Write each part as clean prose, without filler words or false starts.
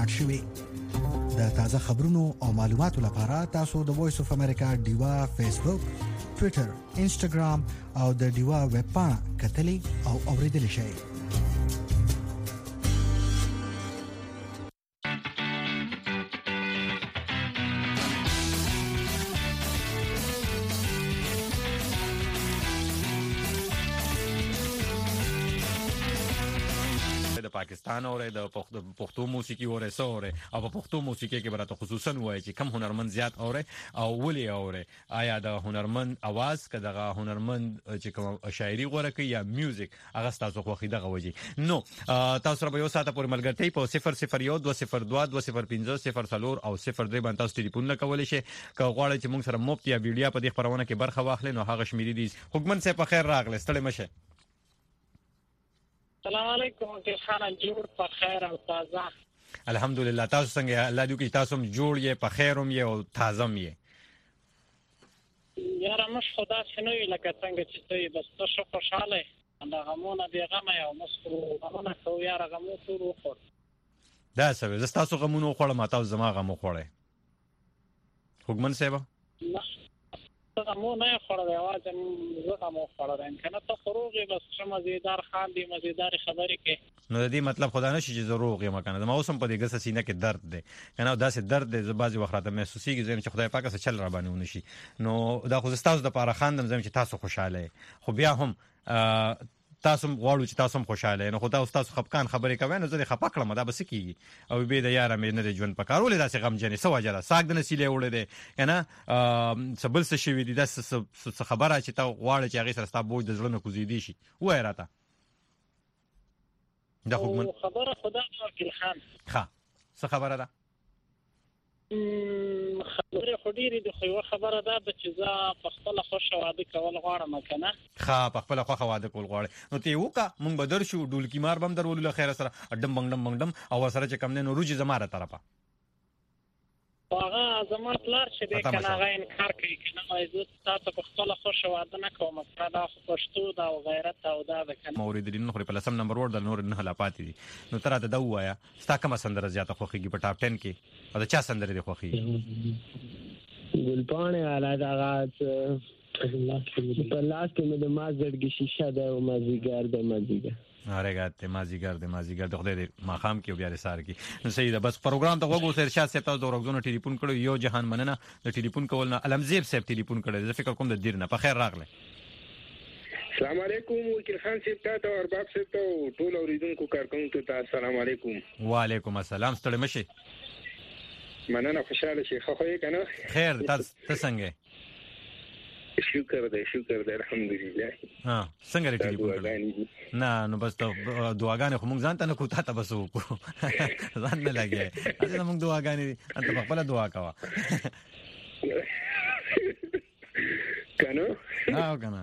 ریکارډ شوی. د تازه خبرونو او معلوماتو لپاره تاسو د وایس اف امریکا ډیوا فیسبوک، ټوئیټر، انسټاګرام او د ډیوا ویب پاڼه کتلی او اوریدلی شئ. پاکستان اور د پښتو موسیقي اور سره او په پښتو موسیقي کې براته خصوصا وایي چې کم هنرمند زیات اور او ولي اور آیا د هنرمند आवाज کداغه هنرمند چې کوم شاعري غوړه کوي یا میوزیک هغه تاسو خو خیده غوږی نو تاسو را به یو ساعته پورې ملګرتي په 00120020500 او 03 باندې تاسو ټلیفون لکول شي که غواړئ چې موږ سره مفت یا ویډیو په دې خبرونه کې برخه واخلئ نو هغه شمیرې دي. حکمن صاحب په خیر راغله ستړي مشه. السلام علیکم خان جوړ په خیر او تازه. الحمدلله تاسو څنګه الله دې کې تاسو جوړ یې په خیروم یې او تازه یې. یاره مش خدا شنوې لکه څنګه چې ته بس ته خوشاله دا غمونه دی غمه او مسکو غمونه خو یاره غمو ټول وخور دا څه زه تاسو غمونه خوړم تاسو زما غمو خوړې. حکمن صاحب غمو نه خوړل आवाज زه غمو خوړل کنه ته فروغي بس مزیدار خان دی مزیدار خبرې کې نو د دې مطلب خدا نه شي چې ضرور یم کنه ما اوسم په دې ګس سینه کې درد دی کنه دا سه درد دی بعضی وخت راته محسوسيږي چې خدای پاک سره چل را باندې ونشي نو دا خو تاسو د پاره خاندم زم چې تاسو خوشاله خو بیا هم تاسو غواړو چې تاسو خوشاله نو خدا تاسو خپکان خبرې کوي نو زه خپک کړم دا بس کیږي او به د یاره مې نه ژوند پکارولې داسې غم جنې سو وجره ساګ د نسیلې وړې ده کنه سبل څه شي وي داسې خبره چې تا غواړي چې هغه سره تاسو بوج د ځلونو کوزيدي شي وای راته دا خبره خدا وکیل خان ها څه خبره ده خبره خډيري د خو خبره ده چې زه په خپل خوشو واده کول غواړم کنه ها په خپل خوخه واده کول غواړم نو ته وکا مونږ بدر شو ډولکی مار بم درول له خیر سره اډم بنګډم او سره چې کم نه نو روجي زماره طرفه هغه زما پلار چې د کنه غا انکار کوي کنه عزت تاسو په خپل خوشو واده نه کوم دا پښتو دا غیرت او دا کنه مورید دین نو په لسم نمبر ور د نور نه لا پاتې دي نو تر ته دا وایا ستا کوم سندره زیاته خوخيږي په ټاپ 10 کې او دا چا سندره دی خوخيږي ګلپانه والا دا غاز په لاس کې مې د مازړګي شیشه ده او مازیګر د مازیګر اورګاته مازیګر د خدای دې ماخام کې بیا رسار کې نو صحیح ده بس پروګرام ته وګورئ ارشاد صاحب تاسو د ورغزونو ټلیفون کړو یو جهان مننه د ټلیفون کول نه علمزیب صاحب ټلیفون کړو زه فکر کوم د دیر نه په خیر راغله. السلام علیکم وکیل خان صاحب ته او ارباب صاحب ته ټول اوریدونکو کارکونکو ته السلام علیکم. وعلیکم السلام ستړي مشه. مننه خوشاله شي خو یې کنه خیر تاسو څنګه شکر دې الحمدلله. ها څنګه ټلیفون کړل نه نو بس ته دعاګانې خو موږ ځان ته نه کوته ته بس وکړو ځان نه لګي اته موږ دعاګانې انت په خپل دعا کوا کنه کنه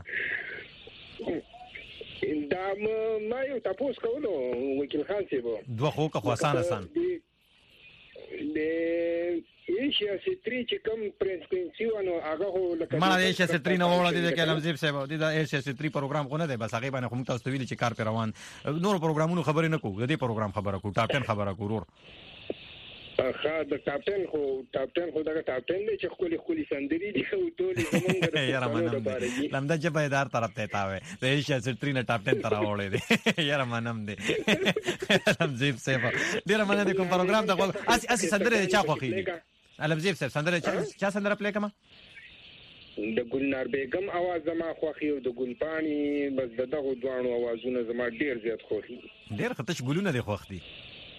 دا ما یو تاسو کولو وکیل خان صاحب دوه خو که آسان د ایشیا سټری چې کوم پرنسپنسیونو هغه لکه ما د ایشیا سټری نو وړاندې د کلام زیب صاحب د ایشیا سټری پروګرام خو نه دی بس هغه باندې کوم تاسو ویل چې کار پیروان نور پروګرامونو خبرې نه کوو د دې پروګرام خبره کوو ټاپ 10 خبره کوو خا د ټاپ 10 خو دا ټاپ 10 دی چې خولي سندري دي خو ټول زمونږ یاره منم لمدا جبهدار طرف ته تاوي د ایشیا سټری نه ټاپ 10 ترا وړې دي یاره منم دي علمزیب صاحب ډیر مننه کوم پروګرام ته اسی سندره چا خوخي دي علمزیب صاحب سندره چا سندره پلی کما د ګلنار بیگم आवाज زما خوخي او د ګلپانی بس دغه دوانو आवाजونه زما ډیر زیات خوخي ډیر خطش ګلونه دي خوخ دي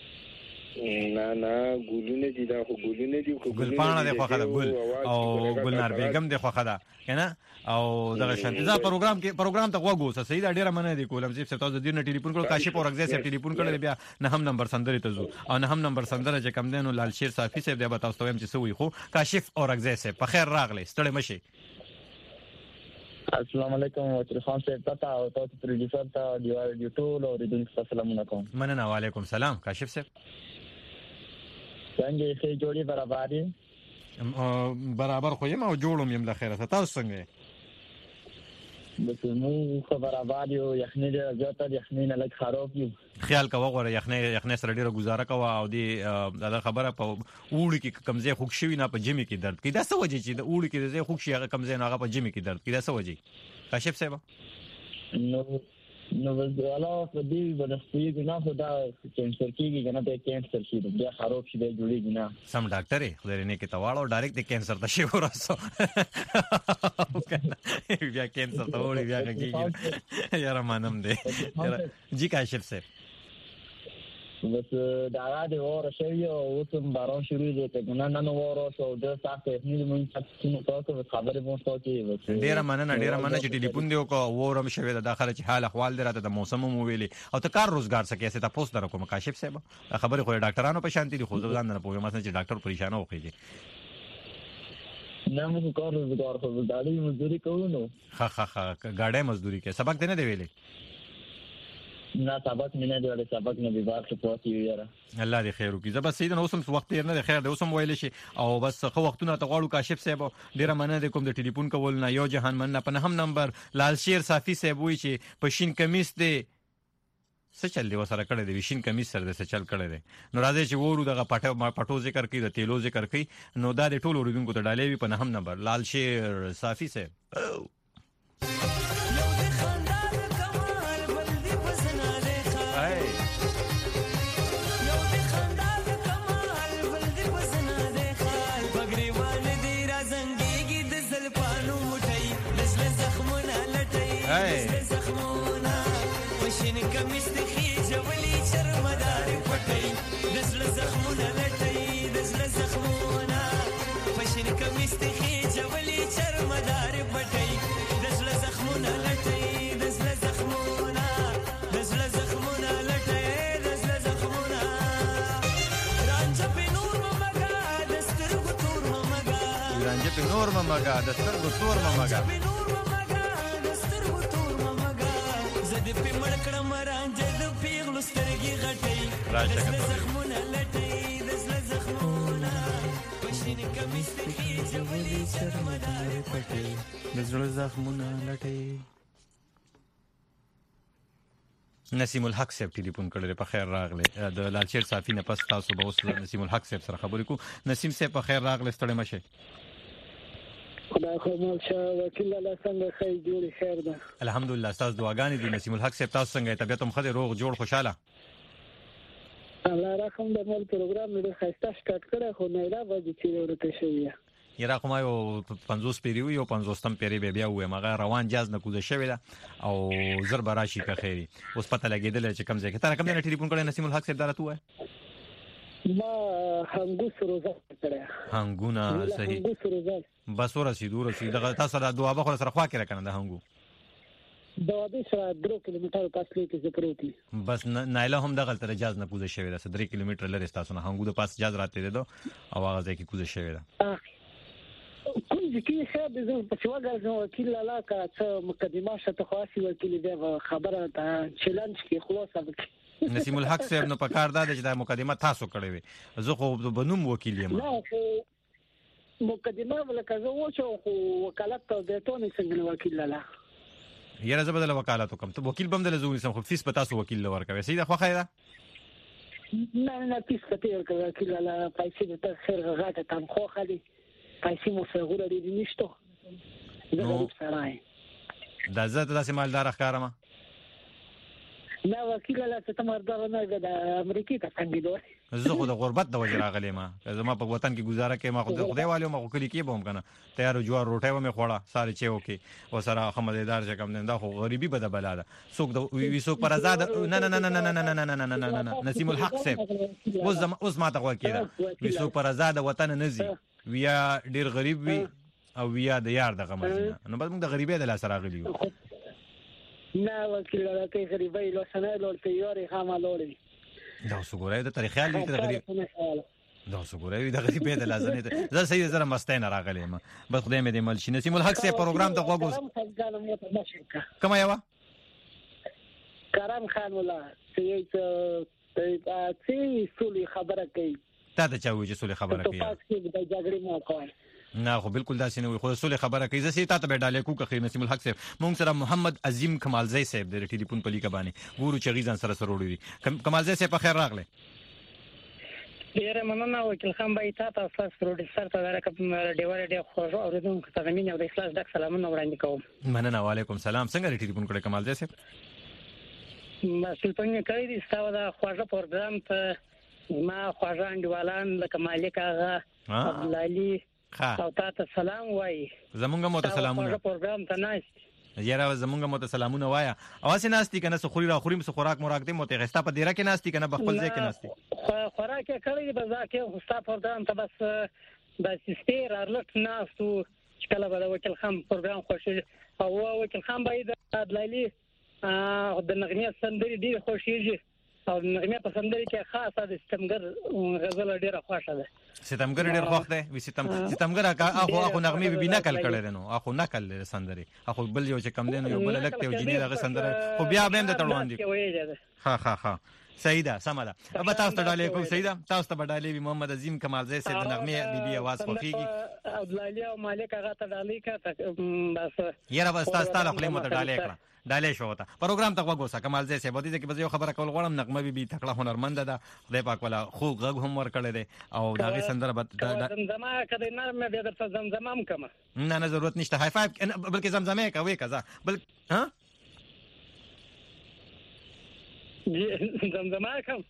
نه ګلونه دي دا خو ګلونه دي خو ګلپانه دي خوخه ده ګل او ګلنار بیگم دي خوخه ده کنه او دغه شانتي دا پروګرام ته وګورئ صحیح دا ډیره مننه دي کولم زیب صاحب تاسو د دې ټلیفون کول کاشف او رغزه صاحب ټلیفون کړل بیا نه هم نمبر سندره ته زو او نه هم نمبر سندره چې کم دینو لال شیر صافي صاحب دی تاسو ته هم چې سوې خو کاشف او رغزه صاحب په خیر راغلی ستړي مشي. السلام علیکم وکیل خان صاحب ته او تاسو پروډوسر ته دی ټول اوریدونکو ته سلام علیکم. مننه وعلیکم سلام کاشف صاحب څنګه یې جوړي برابر خو یم او جوړم یم له خیره تاسو څنګه بس نو خبر آباد یو یخنی ډېره زیاته د یخنۍ نه لږ خراب یو خیال کوه غوړه یخنۍ سره ډیره گزاره کوه او دا خبره په اوړي کې کمزې خوښ شوی نه په جمی کې درد کوي دا څه وجه چې د اوړي کې د خوښ شي هغه کمزې نه هغه په جمی کې درد کوي دا څه وجه کاشف صاحب نو وزاله په دې بنستی نه خدا کینسر کېږي کنه ته کینسر شي بیا خراب شي دی جوړیږي نه سم ډاکټر خدای نه کې تواړو ډایرکټ د کینسر ته شي ورسو بیا کینسر ته وړي بیا کېږي یاره مانم دی جی کاشف صاحب بس دا د اور شوی او اوسم باران شروع دي ته نه اور شو د ساعت نه مونږ څنګه تاسو خبرې مو تاسو ډیره مننه چې ټلیفون دی او اورم شوی د داخله چې حال احوال دراته د موسم مو ویلي او ته کار روزګار سکه څه تاسو در کوم کاشف صاحب خبرې خو ډاکټرانو په شانتي دي خو ځان نه پوهه مثلا چې ډاکټر پریشان وخیږي نه مو کار روزګار خو دالي مزدوري کوو نو ګاډه مزدوري کې سبق دی نه دی ویلي نه سبق نه دی ولې سبق نه دی بار څه پوهې یاره الله دې خیر وکړي زبر سیدن اوسم وخت یې نه دی خیر دی اوسم ویل شي او بس خو وختونه ته غواړو کاشف صاحب ډیره مننه کوم د ټلیفون کول نه یو جهان مننه په هم نمبر لال شیر صافی صاحب وی چې په شین کمیس دی څه چل دی وسره کړی دی شین کمیس سره د څه چل کړی دی نو راځي چې وورو دغه پټو ذکر کوي د تیلو ذکر کوي نو دا د ټولو اوریدونکو ته ډالې وی په هم نمبر لال شیر صافی صاحب نور ممګه د سترګو تور ممګه زدي په مړکړه مرانجه د پیغلو سترګي غټي راشه زخمونه لټي د زخمونه پښین کمیس ته جوړي شرمدار پټي د زخمونه لټي نسیم الحق صاحب ټلیفون کړل په خیر راغله د لالچیر صافی نه پس تاسو به اوس نسیم الحق صاحب سره خبرې کو نسیم صاحب په خیر راغله ستړي مشه خدای خو مو چې وکیل الله څنګه خیر جوړ خیر ده الحمدلله تاسو دعاګانې دي نسیم الحق صاحب تاسو څنګه طبيعت هم خدای روغ جوړ خوشاله الله رحم د مول پروګرام مې خسته سٹارټ کړه خو نه لا وځي چې ورته شوی یره کوم یو 50 پیری یو 50م پیری بیا وې مغه روان جاز نه کوزه شوی ده او زر براشي که خیری اوس پته لګیدل چې کم ځای کې تر کوم نه ټلیفون کړي نسیم الحق صاحب درته وای ما هنګو سروزه کړه هنګونه صحیح بس ورسې دغه تاسو د دوه بخره سره خوا کې راکنه د هنګو دا د 3 کیلومتر فاصله کې زپروتی بس نایله هم دغه تر اجازه نه کوزه شوی ده 3 کیلومتر لري تاسو نه هنګو د پاس اجازه راته ده او هغه ځای کې کوزه شوی ده کوم ځکه چې د په شوګر وکیل علاقه څه مقدمه شته خاصي وکیل دی خبره ته چیلنج کې خلاصه نسیم الحق صاحب نو پکار دا چې دا مقدمه تاسو کړې وي زه خو بنوم وکیل یم نه خو مقدمه ولکه زه وچو خو وکالت ته د ټونی څنګه وکیل لاله یاره زه بدل وکالت کوم ته وکیل بم د لزوم سم خو فیس په تاسو وکیل لور کوي سیده خو خیره نه فیس پته ورکوي وکیل لاله پیسې د خیر غاټه تم خو خالي پیسې مو سره لري نشته زه سره دا زه تاسو مالدار ښکارم نه وکیل له څه مردار نه د امریکای ته څنګه دوی زه خو د غربت د وجه راغلی ما زما په وطن کې گزاره کې ما خدای والو ما خو کلی کې بوم کنه تیار جوار روټه و مې خوړه ساري چې وکي و سره خمدیدار چې کم نه خو غریبي به د بلا ده څوک د وی څوک پر آزاد نه نسیم الحق صاحب اوس ما ته وکي دا وی څوک پر آزاد وطن نزي ویا ډیر غریب وی او ویا د یار د غمزینه نو بس موږ د غریبۍ د لاس راغلی یو نه وکیل راته غریبۍ له سنه له تیاري خاملوري دا وسګورای د تاریخ خیال دي د غریب دا وسګورای د غریبۍ د لازمه زه صحیح زره مستین راغلی ما بس خدای مې دې مل شي نسیم الحق سے پروګرام ته غوګوس کوم یو کرم خان ولا چې سولي خبره کوي تا ته چا وی چې سولي خبره کوي تاسو کې د جګړې مو کوي نه خو بالکل داسې نه وي خو سولې خبره کوي زه سي تا ته به ډالې کو که نسیم الحق صاحب مونږ سره محمد عظیم کمالزی صاحب د ټلیفون په لیکه باندې ګورو چې غیزان سره وروړي کمالزی صاحب په خیر راغله ډیره مننه وکیل خان بای تاسو تاسو پروډوسر ته راکم ډیواره ډیر خوښ اوریدونکو ته مینه او د اخلاص ډک سلامونه وړاندې کوم مننه وعلیکم سلام څنګه ټلیفون کړی کمالزی صاحب مسئول پنځه کوي د ستاو د خواږه پروګرام ته ما خواږه انډیوالان لکه مالک آغا عبدالعلی او تاسو سلام وای زمونږ مو ته سلامونه خواږه پروګرام ته ناست یاره زمونږ مو ته سلامونه وایا اواز ناشتي کنه سو خوري را خوري مس خوراک موراک دې مو ته غستا په ډیره کې ناشتي کنه بخپل ځای کې ناشتي خوراک کړی به ځکه خوستا پروګرام ته بس د سپیر ارلټ ناستو چې کله به وکیل خان پروګرام خوشي او وکیل خان باید عبدالعلی د نغمه سندري ډیر خوشيږي او نغمه په سندري کې خاصه د ستمګر غزل ډیره خوښه ده ستمګر ډیر خوښ ده وي ستمګر اخو نغمه به نقل کړي نو اخو نقل سندري اخو بل یو چې کم دین یو بل لکته او جنې دغه سندره خو بیا به هم د تړوان دي ها سیدا سماده اب تاسو ته ډالې کو سیدا تاسو ته ډالې وي محمد عظیم کمالزی صاحب د نغمه بیبي आवाज خوخيږي عبدالعلی او مالک هغه ته ډالې کا بس یاره بس تاسو ته خپل مت ډالې کړه ډالې شو تا پروګرام ته وګورئ کمالزی صاحب دې کې به یو خبره کول غواړم نغمه بیبي تکړه هنرمند ده خدای پاک ولا خو غږ هم ور کړی دی او داغه سندره زمزمه کده نرمه به درته زمزمه هم کما نه ضرورت نشته های فایو بلکې زمزمه کوي کزا بل ها زمزمه کوم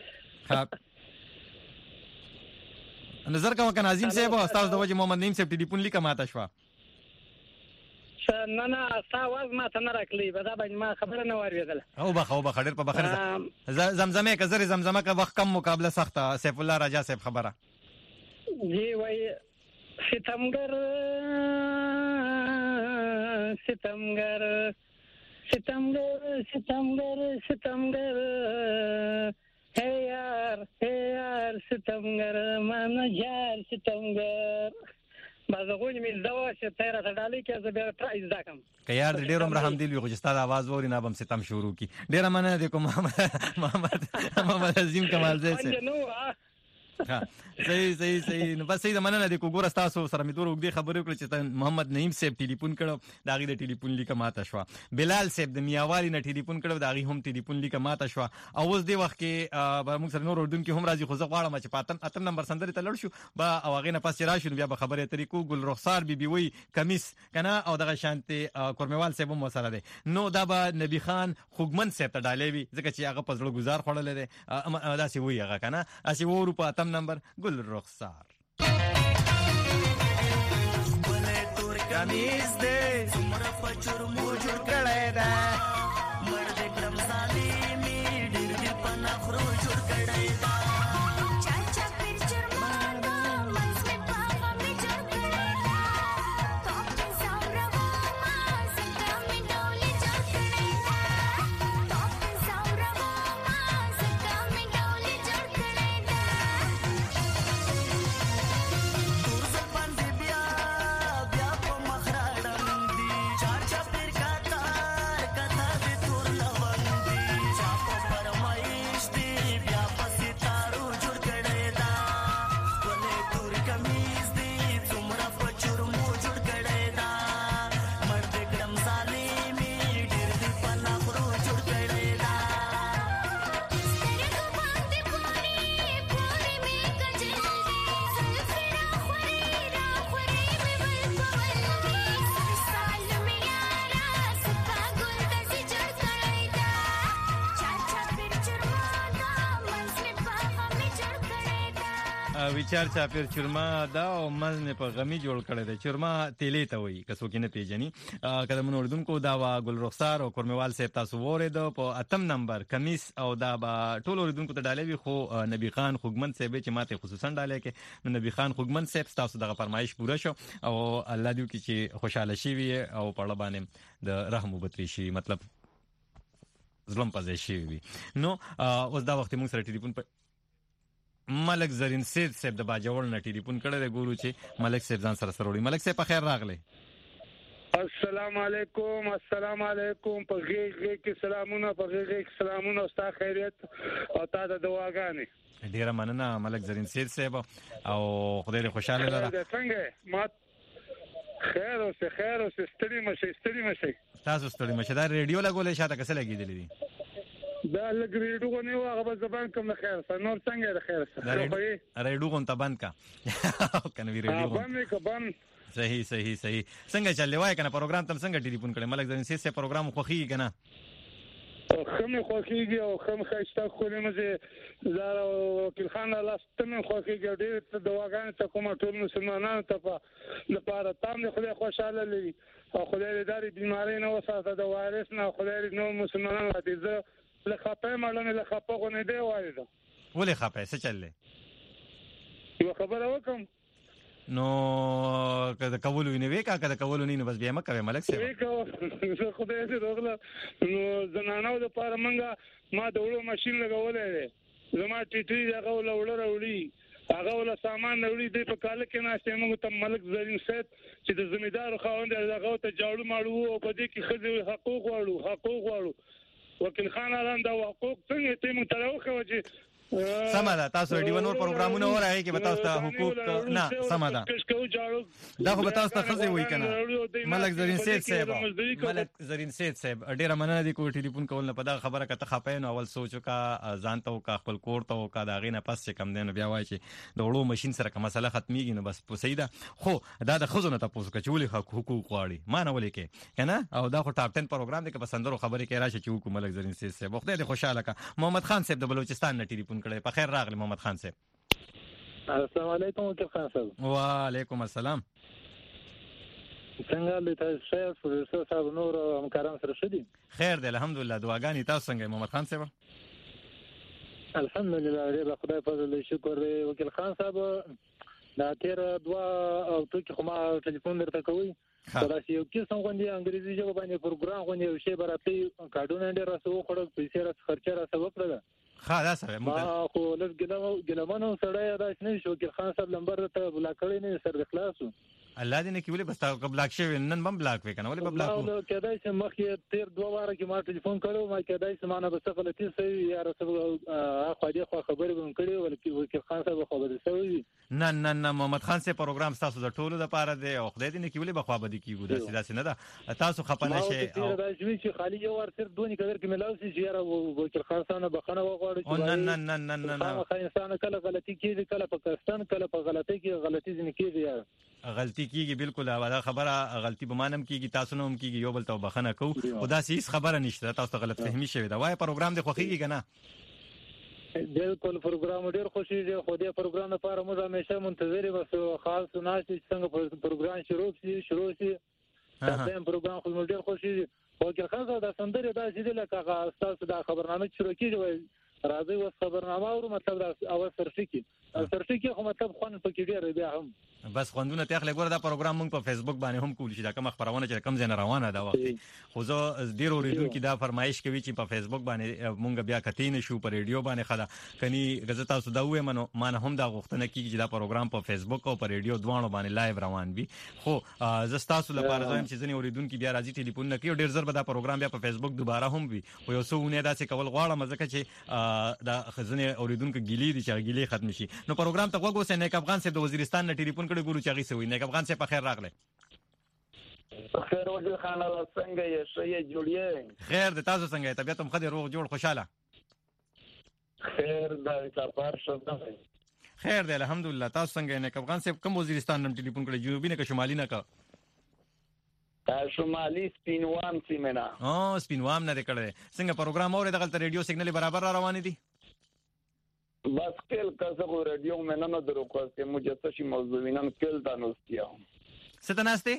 نظر کوم کنه عظیم صاحب او استاد د وجه محمد نعیم صاحب ټلیفون لیکه ماته شو نه تاسو ما ته نه راکلی به دا باندې ما خبره نه واریدله او بخ ډیر په بخره زمزمه کزر زمزمه کا وخت کم مقابله سخته سیف الله راجا صاحب خبره جی وای ستمګر ہے یار ستمګر من یار ستمګر بازغون می زوا چې تیرا ډالې کې زه به پرایز داکم که یار ډیر عمر هم دی یو چې ستاسو आवाज ووري نه بم ستم شروع کی ډیر مننه د کوم محمد عظیم کمالزی سے ها صحیح نو بس صحیح مننه د کوګور تاسو سره می دوه وګړي خبرې وکړه چې محمد نعیم صاحب ټلیفون کړو داغي د ټلیفون لیکه ماته شو بلال صاحب د میاوالي نه ټلیفون کړو داغي هم ټلیفون لیکه ماته شو او اوس دی وخت کې موږ سره نور اردن کې هم راځي خو زه غواړم چې پاتم اتم نمبر سندري ته لړ شو با او هغه نه پاس راشو بیا به خبره طریقو ګل رخسار بیبي وی کمیس کنه او دغه شانتي کورموال صاحب هم وسره دی نو دا به نبی خان خوګمن صاحب ته ډالې وی ځکه چې هغه پزړه گزار خړل دی داسې وی هغه کنه اسی وورو په اتم نمبر ګل رخسار ولې تور کمیس دې څومره پچور مو جوړ کړی دا مرد ګرم ظالمي ډېر دې پنا خرو جوړ کړی دا چاچا پیر چرما دا منځ په پاغه می جوړ کړی دا توپ ساوره ما ستا می ډولې جوړ کړی دا توپ ساوره ما ستا می ډولې جوړ کړی دا ویچار چاپیر چرما دا او مزنه په غمی جوړ کړی دی چرما تیلې ته وایي که څوک نه پیژني کله مونږ اردوونکو دا وا ګل رخسار او کورموال صاحب تاسو وورید په اتم نمبر کمیس او دا با ټول اردوونکو ته ډالې وي خو نبی خان خوګمن صاحب چې ماته خصوصا ډالې کې نو نبی خان خوګمن صاحب تاسو دغه فرمایش پوره شو او الله دې وکړي چې خوشاله شي وي او په اړه باندې د رحم وبتري شي مطلب ظلم پځې شي وي نو اوس دا وخت موږ سره ټلیفون په ملک زرین سید صاحب د باجوړ نه ټلیفون کړی دی ګورو چې ملک صاحب ځان سره وړي ملک صاحب په خیر راغلی السلام علیکم په غیږ کې سلامونه په غیږ کې سلامونه او ستا خیریت او تا د دعاګانې ډیره مننه ملک زرین سید صاحب او خدای دې خوشاله لره څنګه ما خیر اوسه ستړي مشه تاسو ستړي مشه دا ریډیو لګولې شاته کسه لګیدلې دي دا لګ ریډیو نه و هغه زبان کوم خیر سره نور څنګه د خیر سره ریډیو کوم ته بند کا کنه وی ریډیو بند صحیح څنګه چلې وای کنه پروګرام تم څنګه ټلیفون کړي ملک زرین سید پروګرام خوخي کنه خمه خوخيږي او خم خشته خولې مزه زار وکیل خان الله ستنه خوخيږي ډېر ته دواګان ته کومه ټول مسلمانانو ته په لپاره تام نه خدای خوشاله لري او خدای دې داري بیماری نه وساته د وایرس نه خدای دې نو مسلمانانو دې زه له خپه مړنه له خپه غو نه دی وایي ولې خپه څه چلې یو خبره وکم نو کله کولو نه وې کله کولو نه بس بیا مکه ملک سره زه خدای دې روغله نو زنانو د پاره منګه ما د وړو ماشين لګولې زما ټیټي هغه وړي هغه ول سامان وړي د په کال کې ناشته موږ ته ملک زرین سید چې د زمیدار خوند هغه ته جاړو ماړو او په دې کې خځې حقوق واړو وکیل خان اعلان دا حقوق څنګه ته مونږ تراوخه چې سماده تاسو ریډیو نور پروګرامونه ورای کې بتاوس ته حقوق نه سماده دا خو بتاوس ته خزي وای کنه ملک زرین سید صاحب ډیره مننه دي کو ټلیفون کول نه پدا خبره کته خپاین اول سوچو کا ځان ته کا خپل کور ته کا دا غینه پس کم دین بیا وای چې د وړو ماشين سره کوم مسله ختميږي نو بس پوسیدا خو دا د خزونه تاسو کچولي حقوق غواړي ما نه ولې کې کنه او دا خو ټاپ 10 پروګرام دی که پسندرو خبرې کې راشه چې حکومت ملک زرین سید صاحب خدای دې خوشاله کا محمد خان صاحب د بلوچستان نه ټلیفون کړي په خیر راغلی محمد خان صاحب السلام علیکم وکیل خان صاحب وعلیکم السلام څنګه د تاسو سره صاحب نور همکاران سره شدي خیر دی الحمدلله دعاګانې تاسو څنګه محمد خان صاحب الحمدلله دې خدای فضل شکر وکیل خان صاحب دا تیر دوا او ته کې خو ما ټلیفون درته کوي دا چې یو کیسه غونډه انګریزي ژبه باندې پروګرام غونډه شی براتې کارډونه ډېر راسو خړل پیسې را خرچه را سبب کړل ها دا سره ما خو لږ ګلمانو سره دا نه شو کې خان صاحب نمبر ته بلا کړی نه سر اخلاصو الله دې نه کې ولې بس تا بلاک شوی نن بم بلاک وکنه ولې بلاک نو کېدای چې مخکې تیر 2 واره کې ما ټلیفون کړو ما کېدای چې ما نه بس غلطي سوي یا رسو خو دې خو خبرې بم کړې ولکه وکیل خان صاحب خو به سوي نه محمد خان صاحب پروګرام تاسو د ټولو لپاره دی او خدای دې نه کې ولې بخوا بدی کیږي دا سیده نه ده تاسو خپنه شي او دا چې خالی یو ور تر دونی قدر کې ملاوي چې یاره وکیل خان صاحب بخنه وغواړي نه انسان کله غلطي کوي کله پاکستان کله په غلطي کې غلطي ځنه کوي یاره غلطی کیږي بالکل دا خبره غلطی به مانم کیږي تاسو نوم کیږي یو بل ته بخنه کو او دا هیڅ خبره نشته تاسو غلط فهمي شوی دا وای پروګرام دی خوخیږي کنه بالکل پروګرام ډیر خوشیږي خو دې پروګرام لپاره موږ همیشه منتظر وو خاص ناشې څنګه پروګرام شروع شي دا پروګرام خو موږ ډیر خوشیږي او که خاصه دا سندره دا چې لکه تاسو دا خبرنامه شروع کیږي راځي و خبرنامه او مطلب دا اول سرفیکی خو مطلب خوان پکې ډیر بیا هم بس خوندونه ته خلک ګوره دا پروګرام مونږ په فیسبوک باندې هم کول شي دا کوم خبرونه چې کم زنه روانه ده وخت خو زه ډیر اوریدونکو دا فرمایش کوي چې په فیسبوک باندې مونږ بیا کتین شو په ریډیو باندې خلا کني غزه تاسو دا وې منو ما نه هم دا غوښتنه کیږي چې دا پروګرام په فیسبوک او په ریډیو دوانو باندې لایو روان وي خو زه تاسو لپاره زم چې ځنی اوریدونکو بیا راځي ټلیفون نه کوي ډیر زر به دا پروګرام بیا په فیسبوک دوباره هم وي او یو څو نه دا څه کول غواړم ځکه چې دا خزنه اوریدونکو ګیلی دي چې ګیلی ختم شي نو پروګرام ته وګورئ نیک افغان صاحب د وزیرستان نه ټلیفون کړي ګورو چې غي نیک افغان صاحب په خیر راغله خیر وجه خان الله څنګه یې شې جوړیه خیر د تاسو څنګه طبيعت هم خدای روغ جوړ خوشاله خیر دا کار شوه خیر دی الحمدلله تاسو څنګه نیک افغان صاحب کوم وزیرستان نن ټلیفون کړي جنوبي نه که شمالي نه کا شمالي سپینوام سیمنا سپینوام نه کړي څنګه پروګرام اوري دغه ریډیو سیګنل برابر را روان دي بس کل کسه ریډیو مې نه درو خو چې مجسه شي موضوع وینم کل دانوستیا ستناسته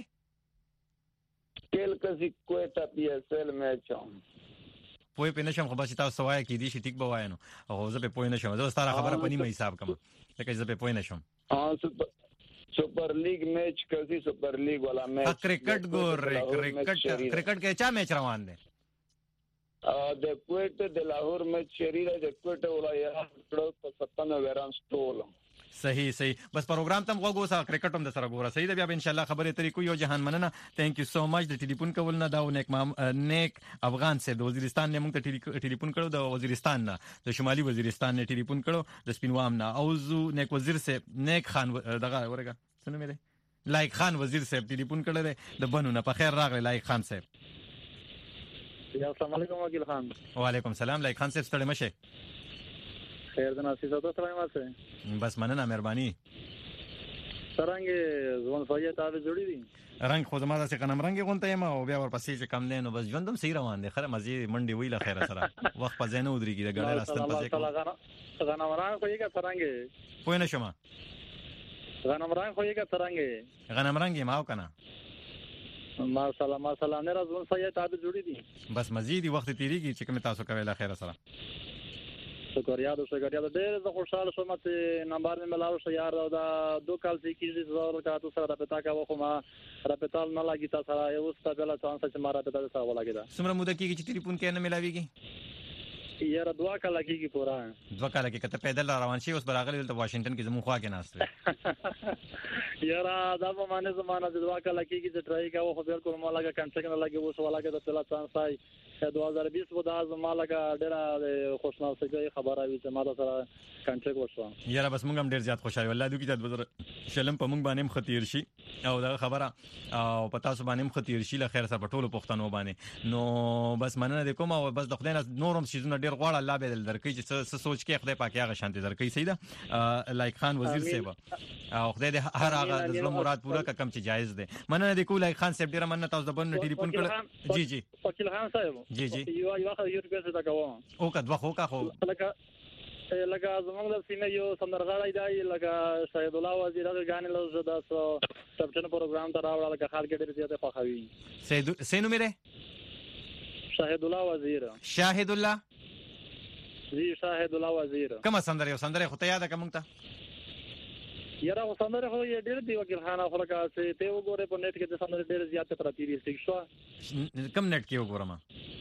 کل کسي کوټه پی اس ال مې چم پوی په نشم خو بس تاسو وایي کې دي شي ټیک بوای نو او زه په پوی نشم زه ستاره خبره پني مې حساب کوم لکه زه په پوی نشم سپر لیگ میچ کسي سپر لیگ والا میچ کرکټ کرکټ کې چا میچ روان دي د کوټه د لاهور میچ شریره د کوټه ولایت کړو په 97 رن سټول صحیح بس پروګرام تم غوږو سره کرکټ هم د سره ګوره صحیح ده بیا ان شاء الله خبرې ترې کو یو جهان مننه ثانک یو سو مچ د ټلیفون کول نه دا نیک افغان سره د وزیرستان نه موږ ټلیفون کړو د وزیرستان نه د شمالي وزیرستان نه ټلیفون کړو د سپینوام نه او زو نیک وزیر سره نیک خان دغه ورګه څنګه مې لایق خان وزیر صاحب ټلیفون کړل د بنو نه په خیر راغلی لایق خان صاحب. السلام علیکم وکیل خان. وعلیکم السلام لایق خان صاحب ستړي مشه. خیر د ناصر صاحب سره ماسه بس مننه مهرباني. څنګه ځوان فایه تاسو جوړی دي رنگ خو زما د څنګه رنگ غونته یم او بیا ورپسې چې کم دین نو بس ژوندم صحیح روان دي خره مزي منډي ویله خیر سره وخت په زینو ودرېږي د ګړې راستل پځې کو غنمران خو یې کا څنګه پوه نه شم غنمران خو یې کا څنګه غنمران یې ماو کنه ما سلام نه راځون فایه تاسو جوړی دي بس مزيدي وخت تیریږي چې کوم تاسو کوي له خیر سره. شکریا ډېر زه خوشاله شوم چې نمبر مې ملاو شو یار دا 2 کال چې کیږي زه تاسو سره رابطه کوم خو ما رابطه نه لګی تاسو سره یو څه بل چانس چې ما رابطه سره ولګی دا څومره موده کېږي چې ټلیفون کې نه ملاويږي یار 2 کال کېږي پورا 2 کال کې کته پیدل روان شي اوس براغلی ته واشنگټن کې زموږ خوا کې ناشته یار دا په معنی زمانہ د 2 کال کېږي چې ټرای کوو خو بالکل ما لګا کنټرکټ نه لګي اوس ولاګه د پلا چانس آی 2020 و دا زما لګا ډېر خوشناستګي خبره وي چې ما سره کنټرکټ وشو. یار بس موږ هم ډېر زیات خوشاله والله دوی چې د شلم په موږ باندې خطیر شي او دا خبره او پتا سو باندې خطیر شي له خیر سره په ټولو پښتنو باندې نو بس مننه د کوم او بس د خدای نه نورم شیزونه ډېر غواړه الله به درکې چې څه سوچ کې خدای پاک هغه شانتي درکې صحیح ده لایق خان وزیر صاحب او خدای دې هر هغه د زړه مراد پوره کم چې جایز ده مننه د کو لایق خان صاحب ډېر مننه تاسو د بن ټلیفون کړ جی وکیل خان صاحب جی یو وخت یو پیسې تا کوم او کدو خو کا خو لکه زمونږ د سیمه یو سندرغاړی دی لکه شهید الله وزیر هغه غانې له زړه سو سبټن پروګرام ته راوړل لکه خلک ډېر زیاته خوښوي سینو میره شهید الله وزیر شاهد الله جی شهید الله وزیر کوم سندره خو ته یاد کوم ته یاره سندره خو یې ډېر دی وکیل خان خو لکه چې ته وګوره په نت کې د سندره ډېر زیاته پراتی دي شو کم نت کې وګورم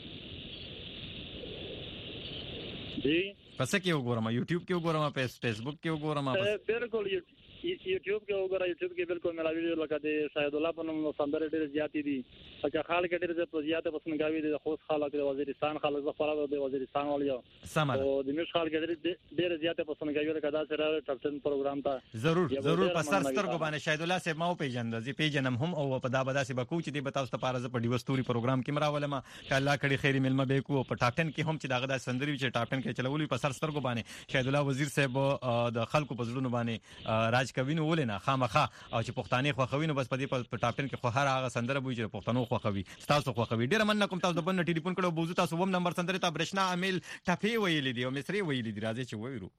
جی پس کې وګورم یوټیوب کې وګورم فیسبوک کې وګورم بالکل یوټیوب کې وګورم یوټیوب کې بالکل ملاوي لکه د شاهد الله په نوم سندره ډېر زیاتې دي لکه خلک ډېر زیاته پسند کوي د خوست خلک د وزیرستان خلک زفراد د وزیرستان ولیا سمه او د مش خلک ډېر زیاته پسند کوي لکه دا سره ټاپ 10 پروګرام ته ضرور په سر سترګو باندې شاهد الله صاحب ما پیژند زی پیژنم هم او په دا بداسي بکو چې دی بتاوس ته پارزه په ډیوستوري پروګرام کې مراولم ک الله کړي خیری ملما به کو په ټاپ 10 کې هم چې داغه د سندري چې ټاپ 10 کې چلولې په سر سترګو باندې شاهد الله وزیر صاحب د خلکو په زړونو باندې راج کوي نو ولنه خامخه او چې پښتانه خو خوي نو بس په دې په ټاپ 10 کې خو هر هغه سندره بوي چې پښتنو خو خوي تاسو خو خوي ډیر مننه کوم تاسو د بن ټلیفون کړو بوزو تاسو ووم نمبر سندره ته برښنا امیل ټپي ویلې دی او مصری ویلې دی راځي چې وایو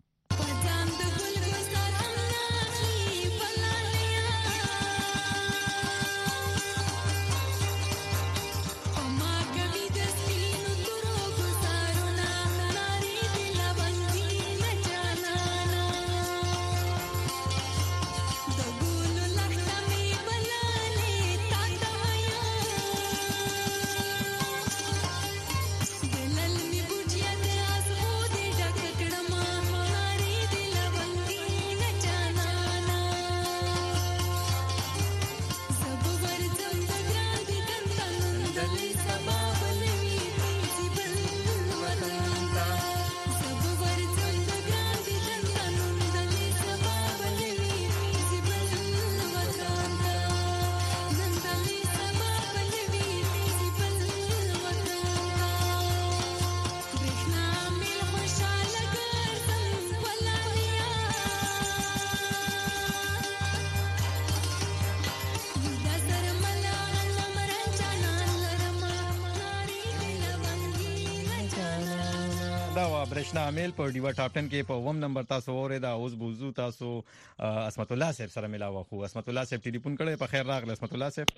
برښنا امیل په ډیوا ټاپ 10 کې په ووم نمبر تاسو اورې دا اوس بوزو تاسو اسمت الله صاحب سره ملاوه خو اسمت الله صاحب ټلیفون کړي په خیر راغله اسمت الله صاحب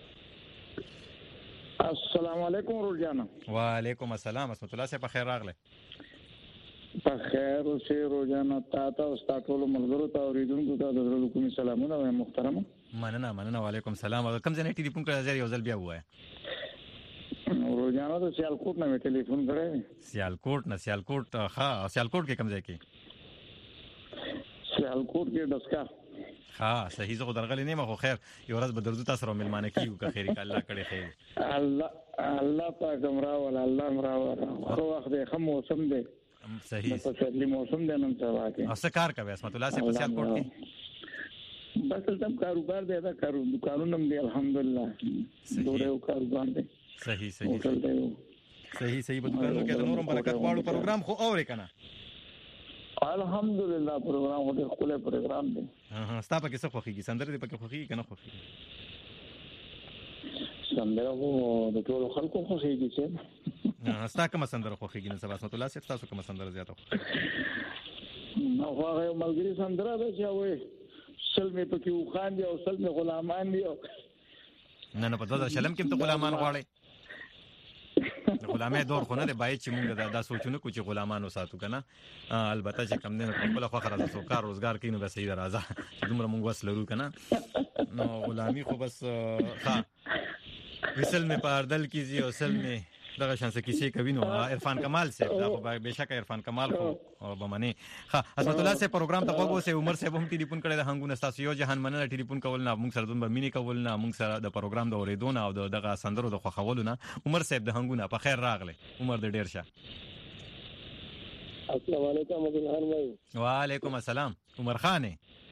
السلام علیکم روزانا وعلیکم السلام اسمت الله صاحب په خیر راغله په خیر اوسې روزانا تاسو ټول ملګرو ته اوریدونکو ته د کومي سلامونه او محترم مننه وعلیکم السلام کوم ځای ټلیفون کړی ځای یو ځل بیا وای روزانا د سیالکوټ نه ټلیفون کړی سیالکوټ ها سیالکوټ کې کوم ځای کې حلقوت کې دسکا ها صحیح زه درغلی نه مخو خیر یو ورځ به درځو تاسو سره ملمانه کیږو که خیر الله کړي خیر الله پاک امرا ولا الله امرا خو وخت د خمو موسم دی صحیح په څلې موسم دی نن سبا کې او څه کار کوي اسمت الله سے په سیال کوټ کې بس تم کاروبار دی دا دکانونه هم دی الحمدلله دوره کاروبار دی صحیح صحیح صحیح په دکانو کې د نورم برکت واړو پروګرام خو اورې کنه الحمدلله پروګرام هو د خپل پروګرام دی ستا پکې څه خوخيږي سندره دې پکې خوخيږي کنه خوخيږي سندره وو د ټولو خلکو خوخيږي چې ستا کوم سندره خوخيږي نن سبا اسمت الله صاحب تاسو کوم سندره زیاته نو هغه ملګری سندره ده چې وای سلمې پکې وخان دي او سلمې غلامان دي نه په 2000 کې ته غلامان غواړي غلامه دور خو نه دی باید چې موږ دا سوچونه کو چې غلامان وساتو کنه البته چې کم نه خپل خو خره د سوکار روزګار کینو به صحیح راځه چې دومره موږ وسلرو کنه نو غلامی خو بس ها وصل می پاردل کیږي او سل می دغه شانس کیسې کوي نو عرفان کمال صاحب دا خو به شک عرفان کمال خو بمنه ها اسمت الله سے پروګرام ته وګو سه عمر صاحب هم ټلیفون کړی د هنګونه تاسو یو جهان مننه ټلیفون کول نه موږ سره دومره مینه کول نه موږ سره د پروګرام د اوریدونه او دغه سندرو د خوخولو نه عمر صاحب د هنګونه په خیر راغله عمر د ډیر شه السلام علیکم عبدالرحمن بھائی وعلیکم السلام عمر خان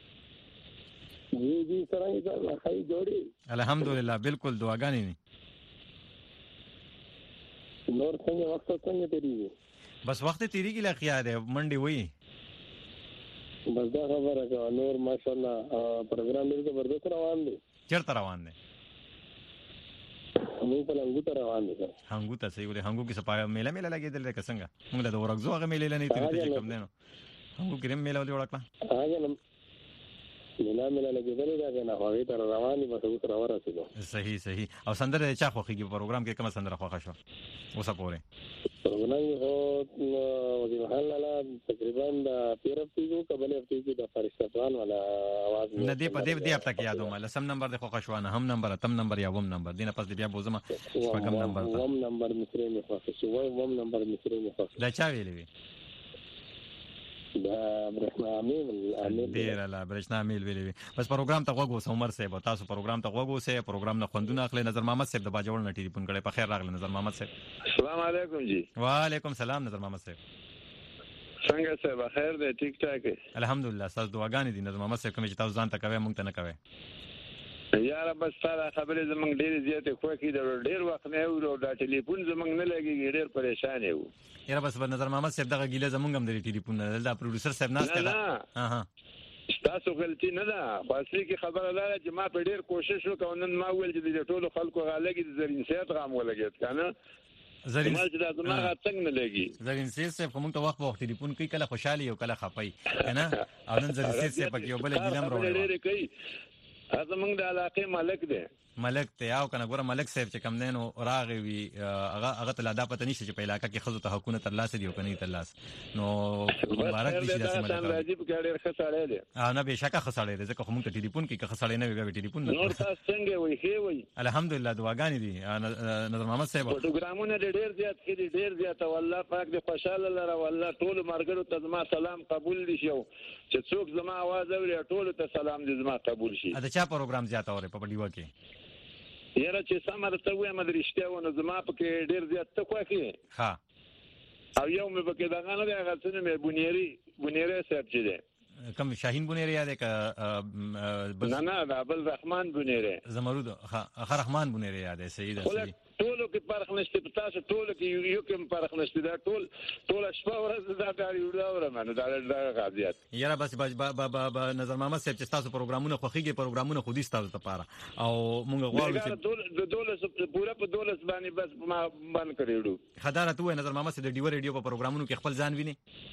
جی څنګه خای جوړي الحمدلله بالکل دعاګانې نور څنګه وخت څنګه تیریږي بس وخت تیریږي لا خیال دی منډي وای بس دا خبره کا نور ماشاءالله پروګرام ډیر زبردست روان دی چیرته روان دی موږ په لنګو ته روان دي هنګو ته صحیح ولې هنګو کې سپایو میله لګیدل که څنګه موږ له ورغزو هغه میله نه تیریږي کوم نه هنګو کې میله ولې وړکړه هغه میله لګیدل دا نه هغه تر روان دي بس اوس راورسېدو صحیح او سندره چا خوخيږي په پروګرام کې کوم سندره خوښه شو اوسه پوره پروګرام هو د محله تقریبا د پیرفتیو قبل افتی د فرشتوان ولا आवाज نه دی په دې اپ تک یادوم لسم نمبر د خوښه شو نه هم نمبر تم نمبر یا وم نمبر دینه پس بیا بوزم شپږم نمبر وم نمبر مصری نه خوښه شو وم نمبر مصری نه خوښه دا چا ویلې دا برښنا امیر ډیر لا برښنا امیر ویلې بس پروګرام ته وګو عمر صاحب تاسو پروګرام ته وګو سه پروګرام نه خوندونه اخلي نظر محمد صاحب د باجوړ نه ټلیفون کړي په خیر راغله نظر محمد صاحب السلام علیکم جی وعلیکم السلام نظر محمد صاحب څنګه صاحب خیر دی ټیک ټاک الحمدلله تاسو دعاګانې دي نظر محمد صاحب کوم چې تاسو ځان ته کوي مونږ ته نه کوي یاره بس سره خبرې زمونږ ډېر زیاتې خوښې ده ډېر وخت نه یو دا ټلیفون زمونږ نه لګېږي ډېر پریشان یو یاره بس نظر محمد صاحب دغه ګیله زمونږ هم د ټلیفون نه دا پروډوسر صاحب ناست نه تاسو غلطي نه ده خو اصلي کې خبره ده چې ما په ډېر کوشش وکړ نن ما ویل چې د ټولو خلکو غالګي د زرین سیات غام ولګېد کنه زرین ما چې دا دماغ څنګه نه لګي زرین سیات صاحب کوم ته وخت ټلیفون کوي کله خوشحالي او کله خپي کنه او نن زرین سیات صاحب په یو بل ګیلم راوړي کوي زمونږ د علاقې ملک دی ملک ته او کنه ګوره ملک صاحب چې کم دینو راغي وي هغه ته لا دا پته نشي چې په علاقې کې خزو ته حقونه تر لاس دی او کني تر لاس نو مبارک دي چې داسې ملک راځي په ډېر ښه سړی دی نه به شکه خسړی دی ځکه موږ ته ټلیفون کې که خسړی نه وي ټلیفون نه نور تاسو څنګه وي ښه وي الحمدلله دعاګانې دي نظر محمد صاحب پروګرامونه ډېر زیات کړي ډېر زیات والله پاک دې خوشاله لره والله ټول مرګرو ته زما سلام قبول دي شو چې څوک زما आवाज اوري ټول ته سلام دې زما قبول شي دا چا پروګرام زیات اوري په ډیوا کې یاره چې سمره ته وایم د رښتیا ونه زما پکې ډېر زیات ته خوښي ها او یو مې پکې دغه نه دی هغه څه مې بونیری صاحب چې دی کوم شاهین بونیری یاد که نه دا بل رحمان بونیری زمرود ها رحمان بونیری یاد سید ټولو کې فرق نشته په تاسو ټولو کې یو کوم فرق نشته دا ټول شپه ورځ دا کاری وړاوره منو دا غاضیات یاره بس نظر محمد صاحب چې تاسو پروګرامونه خوخيږي پروګرامونه خودي تاسو لپاره او مونږ غواړو چې د دولت پورا په دولت باندې بس ما باندې کړیړو خدارت وای نظر محمد صاحب د ډیو ریډیو په پروګرامونو کې خپل ځان ویني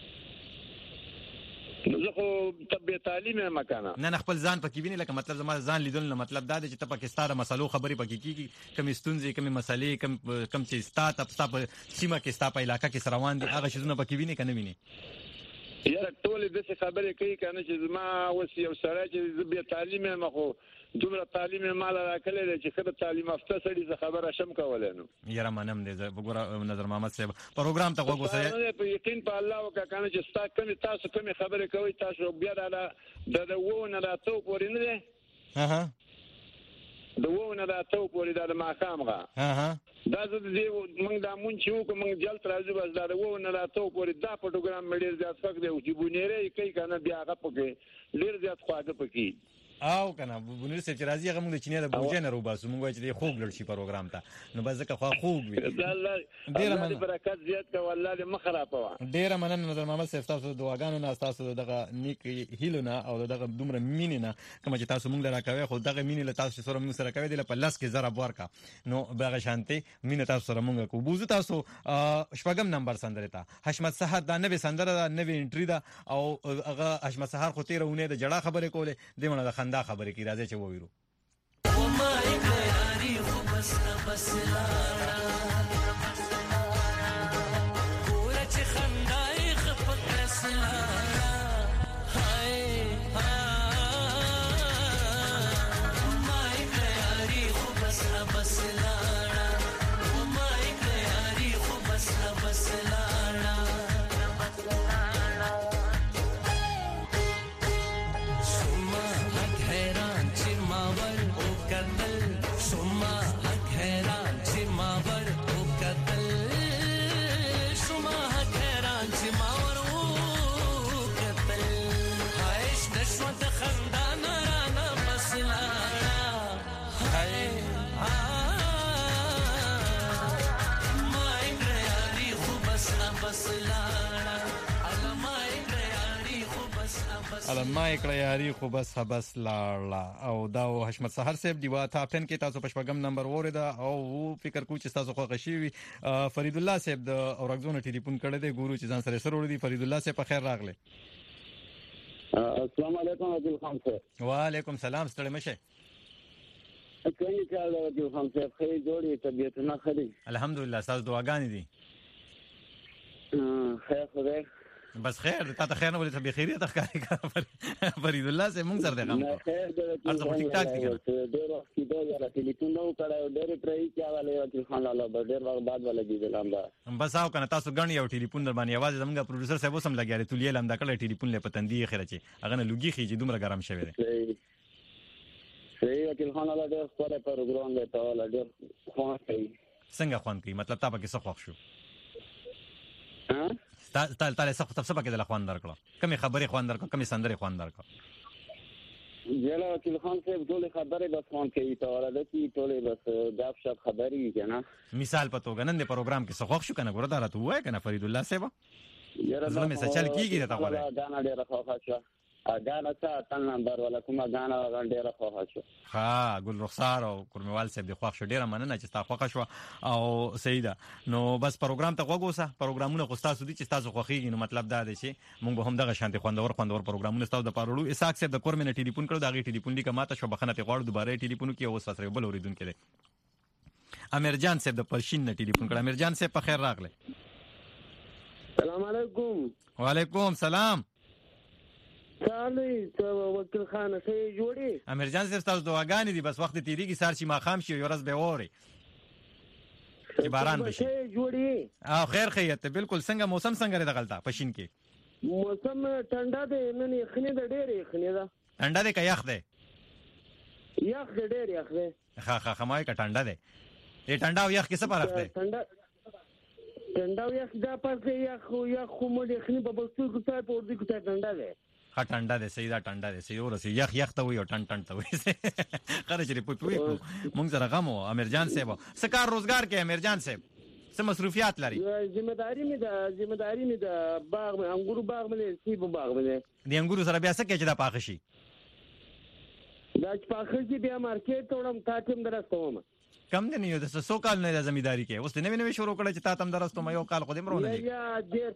زه خو طبي تعلیم مکانه نه خپل ځان پکې ویني لکه مطلب زما ځان لیدل نه مطلب دا دی چې ته پاکستان مسلو خبرې پکې کیږي کم ستونزې کم مسلې کم چې ستا په سیمه کې ستا په علاقې کې روان دي هغه شیزونه پکې ویني کنه ویني یاره ټولې داسې خبرې کوي کنه چې زما اوس یو سړی چې زه بیا تعلیم یم خو دومره تعلیم یې مال راکړی دی چې ښه د تعلیم یافته سړي زه خبره شم کولی نو یاره منم دی وګوره نظر محمد صاحب پروګرام ته غوږ اوسئ په یقین په الله وکړه کنه چې تاسو کمې خبرې کوئ تاسو بیا د 9 نه راتو پورې نه دی د 9 نه راتو پورې د ماښام غا دا زه دې موږ دا مونږ چې وکړو موږ جلد راځو بس دا 9 نه راتو پورې دا پروګرام مې ډېر زیات فک دی چې بونیرې کوي کنه بیا هغه پکې ډېر زیات خواږه پکې او کنه بونیر صاحب چې راځي هغه موږ د چینه د بوجه نه روباسو موږ چې خوب لړ شي پروګرام ته نو بس ځکه خو خوب وي الله دې برکت زیات کوي الله دې مخ راپوا ډېر مننه نظر محمد صاحب تاسو د دعاګانو نه تاسو دغه نیک هیلو نه او دغه دومره مینې نه کوم چې تاسو موږ لرا کوي خو دغه مینې له تاسو سره موږ سره کوي د په لاس کې زره ورکا نو بغه شانتي مینې تاسو سره موږ کو بوزو تاسو شپږم نمبر سندره ته حشمت سحر دا نوې سندره دا نوې انټری دا او هغه حشمت سحر خو تیرونه د جړه خبرې کوله دمنه د خندا خبرې کی راځي چې وویرو و ما یاري خو بس لاړه ګور چې خندای خپل سلاړه هاي و ما یاري خو بس لاړه و ما یاري خو بس لاړه علمای کړه یاري خو بس لاړه او دا حشمت سحر صاحب دی وا ټاپ 10 کې تاسو پښپغم نمبر وریدا او فکر کو چې تاسو خو غشي فرید الله صاحب د اورګزون ټلیفون کړه دی ګورو چې ځان سره سره وړي فرید الله صاحب په خیر راغله السلام علیکم عبدل خان صاحب وعلیکم السلام ستړي مشه څنګه چل دی عبدل خان صاحب خیر جوړی طبیعت نه خري الحمدلله تاسو دعاګانې دي خیر خدای بس خیر تا ته خیر نه ولې ته به خیریت ښکارې کړه فرید الله سے مونږ سره ده غم خیر دې ارزه ټیک ټاک دي کنه ډېر وخت دا یاره ټلیفون نو کړه ډېر پرې کیا والے عبدل خان الله ډېر وخت بعد ولا دي لامدا بس او کنه تاسو غنی یو ټلیفون در باندې आवाज زمونږ پروډوسر صاحب سم لګیاري تولیه لامدا کړه ټلیفون له پتندې خیره چې هغه نه لوګي خيږي دومره ګرم شوی دی صحیح عبدل خان الله ډېر خپل پروګرام دی ته ولا ډېر خوان کوي څنګه خوان کوي مطلب تا پکې څه خوښ شو ها تعالی څه تفصیل کې د خوان درکړه کمی خبرې خوان درکړه کمی سندرې خوان درکړه جلا عبدل خان صاحب ټول خبرې بس خوان کوي ته ولا د کی ټول بس غاب شپ خبرې کنه مثال پتو غنن د پروګرام کې څه خوښ شو کنه ګوره دا راته وای کنه فرید الله صاحب یاره زما مثال چل کیږي ته غواړي دا ډېر خوښ شو غانا څه تل نمبر ولا کومه غانا ډېر خوښ شو ها ګل رخسار او کورموال صاحب د خوښ شو ډېر مننه چې تاسو خوښ شو او سیده نو بس پروګرام ته وګوسه پروګرامونه خو تاسو دي چې تاسو خوښیږي نو مطلب دا دی چې موږ هم دغه شانتي خوندور پروګرامونه تاسو د پارولو اساق صاحب د کورمنه ټلیفون کړو دغه ټلیفون لیکه ماته شو بخنه ته غواړو دوباره ټلیفون کې اوس سره بل اوریدونکو دی امیر جان صاحب د پرشین نه ټلیفون کړ امیر جان صاحب په خیر راغله السلام علیکم وعلیکم السلام چالي وکیل خان سي جوړي امیر جان صاحب تاسو دعاګانې دي بس وخت تیریږي سار شي ما خام شي یو ورځ به ووري چې باران بشي جوړي او خیر خیرت بالکل څنګه موسم څنګه لري دغلطه پښین کې موسم ټنډه دی نن یخني د ډېرې یخني ده ټنډه دی که یخ دی یخ دی ډېر یخ دی ها مای که ټنډه دی ای ټنډه او یخ کې څه فرق دی ټنډه او یخ دا پس یخ خو مو یخني په بستو کې ځای په ورځي کې ټنډه دی ها ټنډه دی سیدا ټنډه دی سی ورسې یخ ته وي او ټن ته وي خره چې په پوي مونږ سره غمو امیر جان صاحب سکار روزګار کې امیر جان صاحب څه مصروفیات لري ذمہداري مې ده باغ مې انګورو باغ مې سیب باغ مې دی انګورو سره بیا څه کې چې دا پاخه شي دا چې پاخه شي بیا مارکیټ ته وړم تاکم درستوم کم دی نه یو د 100 کال نه زمینداری کې اوس نوې شروع کړه چې تا تم درستوم یو کال خو دې مرونه دی یا د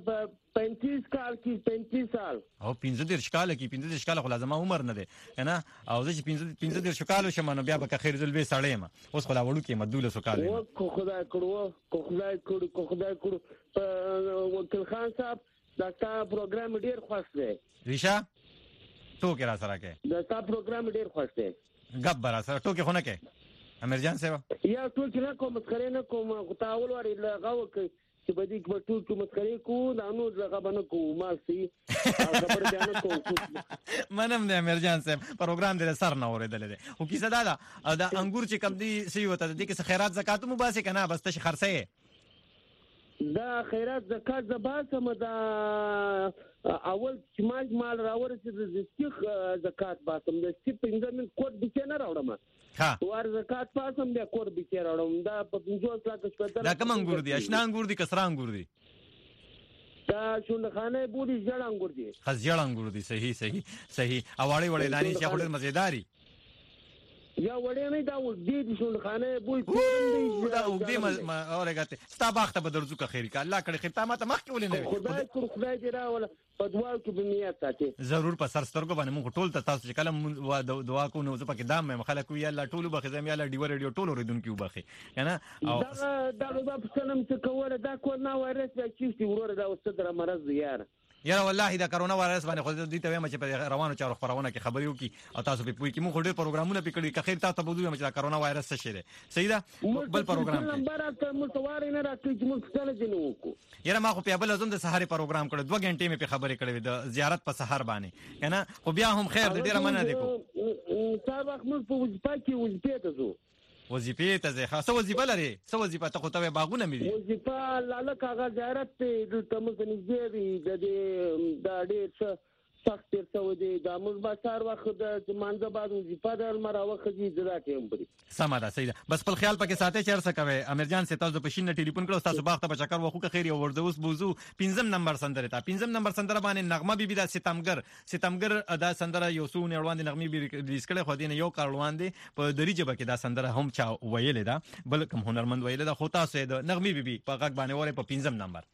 35 کال کې 35 سال او 15 کال کې 15 کال خو لازم عمر نه دی کنه او زه چې 15 کال شم نو بیا به خیر ذل به سړی ما اوس خو لا وړو کې مدوله سو کال خدای کړو وکیل خان صاحب دا تا پروګرام ډیر خوښ دی ریشا ټوکې را سره کې دا تا پروګرام ډیر خوښ دی غب برا سره ټوکې خونه کې امیر جان صاحب یا ټوکې نه کوم مسخره نه کوم غتاول ورې لغاو کې چې بدی کې ټوکې مسخره کو دا نو لغه باندې کو ما سي خبر بیان کو منم نه امیر جان صاحب پروګرام دې سر نه اورېدل دي او کیسه دا انګور چې کم دي سی وته دي کې خیرات زکات مو باسي کنه بس ته خرڅه دا خیرات زکات زباسم دا اول چې مال راورسې د سیخ زکات باسم د سیخ پنځمن کوټ بچ نه راوړم ها وار زکات پاسم د کوټ بچ راوړم دا په 50 لک شپږ دا کوم انګور دي اشنا انګور دي کسرا انګور دي دا شونډخانه بودي جړ انګور دي خاص جړ انګور دي صحیح اواړې وړې دانې چې خوري مزیداری یا وړې نه دا دې شونډخانه بوې دا وګدي ما اورګته ستا باخته به درځو که خیر کا الله کړي خیر تا ماته مخ کې ولې نه خدای دې راول په دعا کې به نیت ساتي ضرور په سر سترګو باندې موږ ټول ته تاسو چې کله دعا کوو نو زه پکې دام مې خلک وي الله ټول به خزم یا الله ډیو ریډیو ټول ریدونکو وبخي کنه او دا په سلام څه کوله دا کو نه وایرس چې ورور دا وستر مرز یار یاره والله دا کرونا وایرس باندې خو دې ته وایم چې په روانو چارو خبرونه کې خبرې وکي او تاسو په پوي کې موږ ډېر پروګرامونه پکړي که خیر تاسو ته بوزو چې دا کرونا وایرس څه شي دی صحیح ده بل پروګرام کې نمبر اته متواري نه راځي چې موږ څه نه وکړو یاره ما خو په بل ازم د سحر پروګرام کړو 2 غنټې مې په خبرې کړې د زیارت په سحر باندې کنه خو بیا هم خیر د ډیره مننه دی کو صاحب موږ په وظیفه کې وظیفه ته زو وظیفه ته ځه خاصه وظیفه لري څه وظیفه ته خو ته باغونه مې دي وظیفه لاله کاغذ زیارت ته د تمز نږدې دی د ډېر څه سخت څه ودی د موږ بازار وخت د مانځه بعد وظیفه د المر وخت دي زړه ټیم پرې سم ده صحیح ده بس خپل خیال پکې ساتي چیر څه کوي امیر جان سے تاسو په شین ټلیفون کړو تاسو باغ ته بچکر وخو که خیر یو ورځوس بوزو 5 نمبر سندره تا 5 نمبر سندره باندې نغمه بیبي د ستمګر ادا سندره یو سو نه روان دي نغمه بیبي ریلیز کړي خو دین یو کار روان دي په دری جبه کې دا سندره هم چا ویلې ده بل کوم هنرمند ویلې ده خو تاسو د نغمه بیبي په غږ باندې وره په 5 نمبر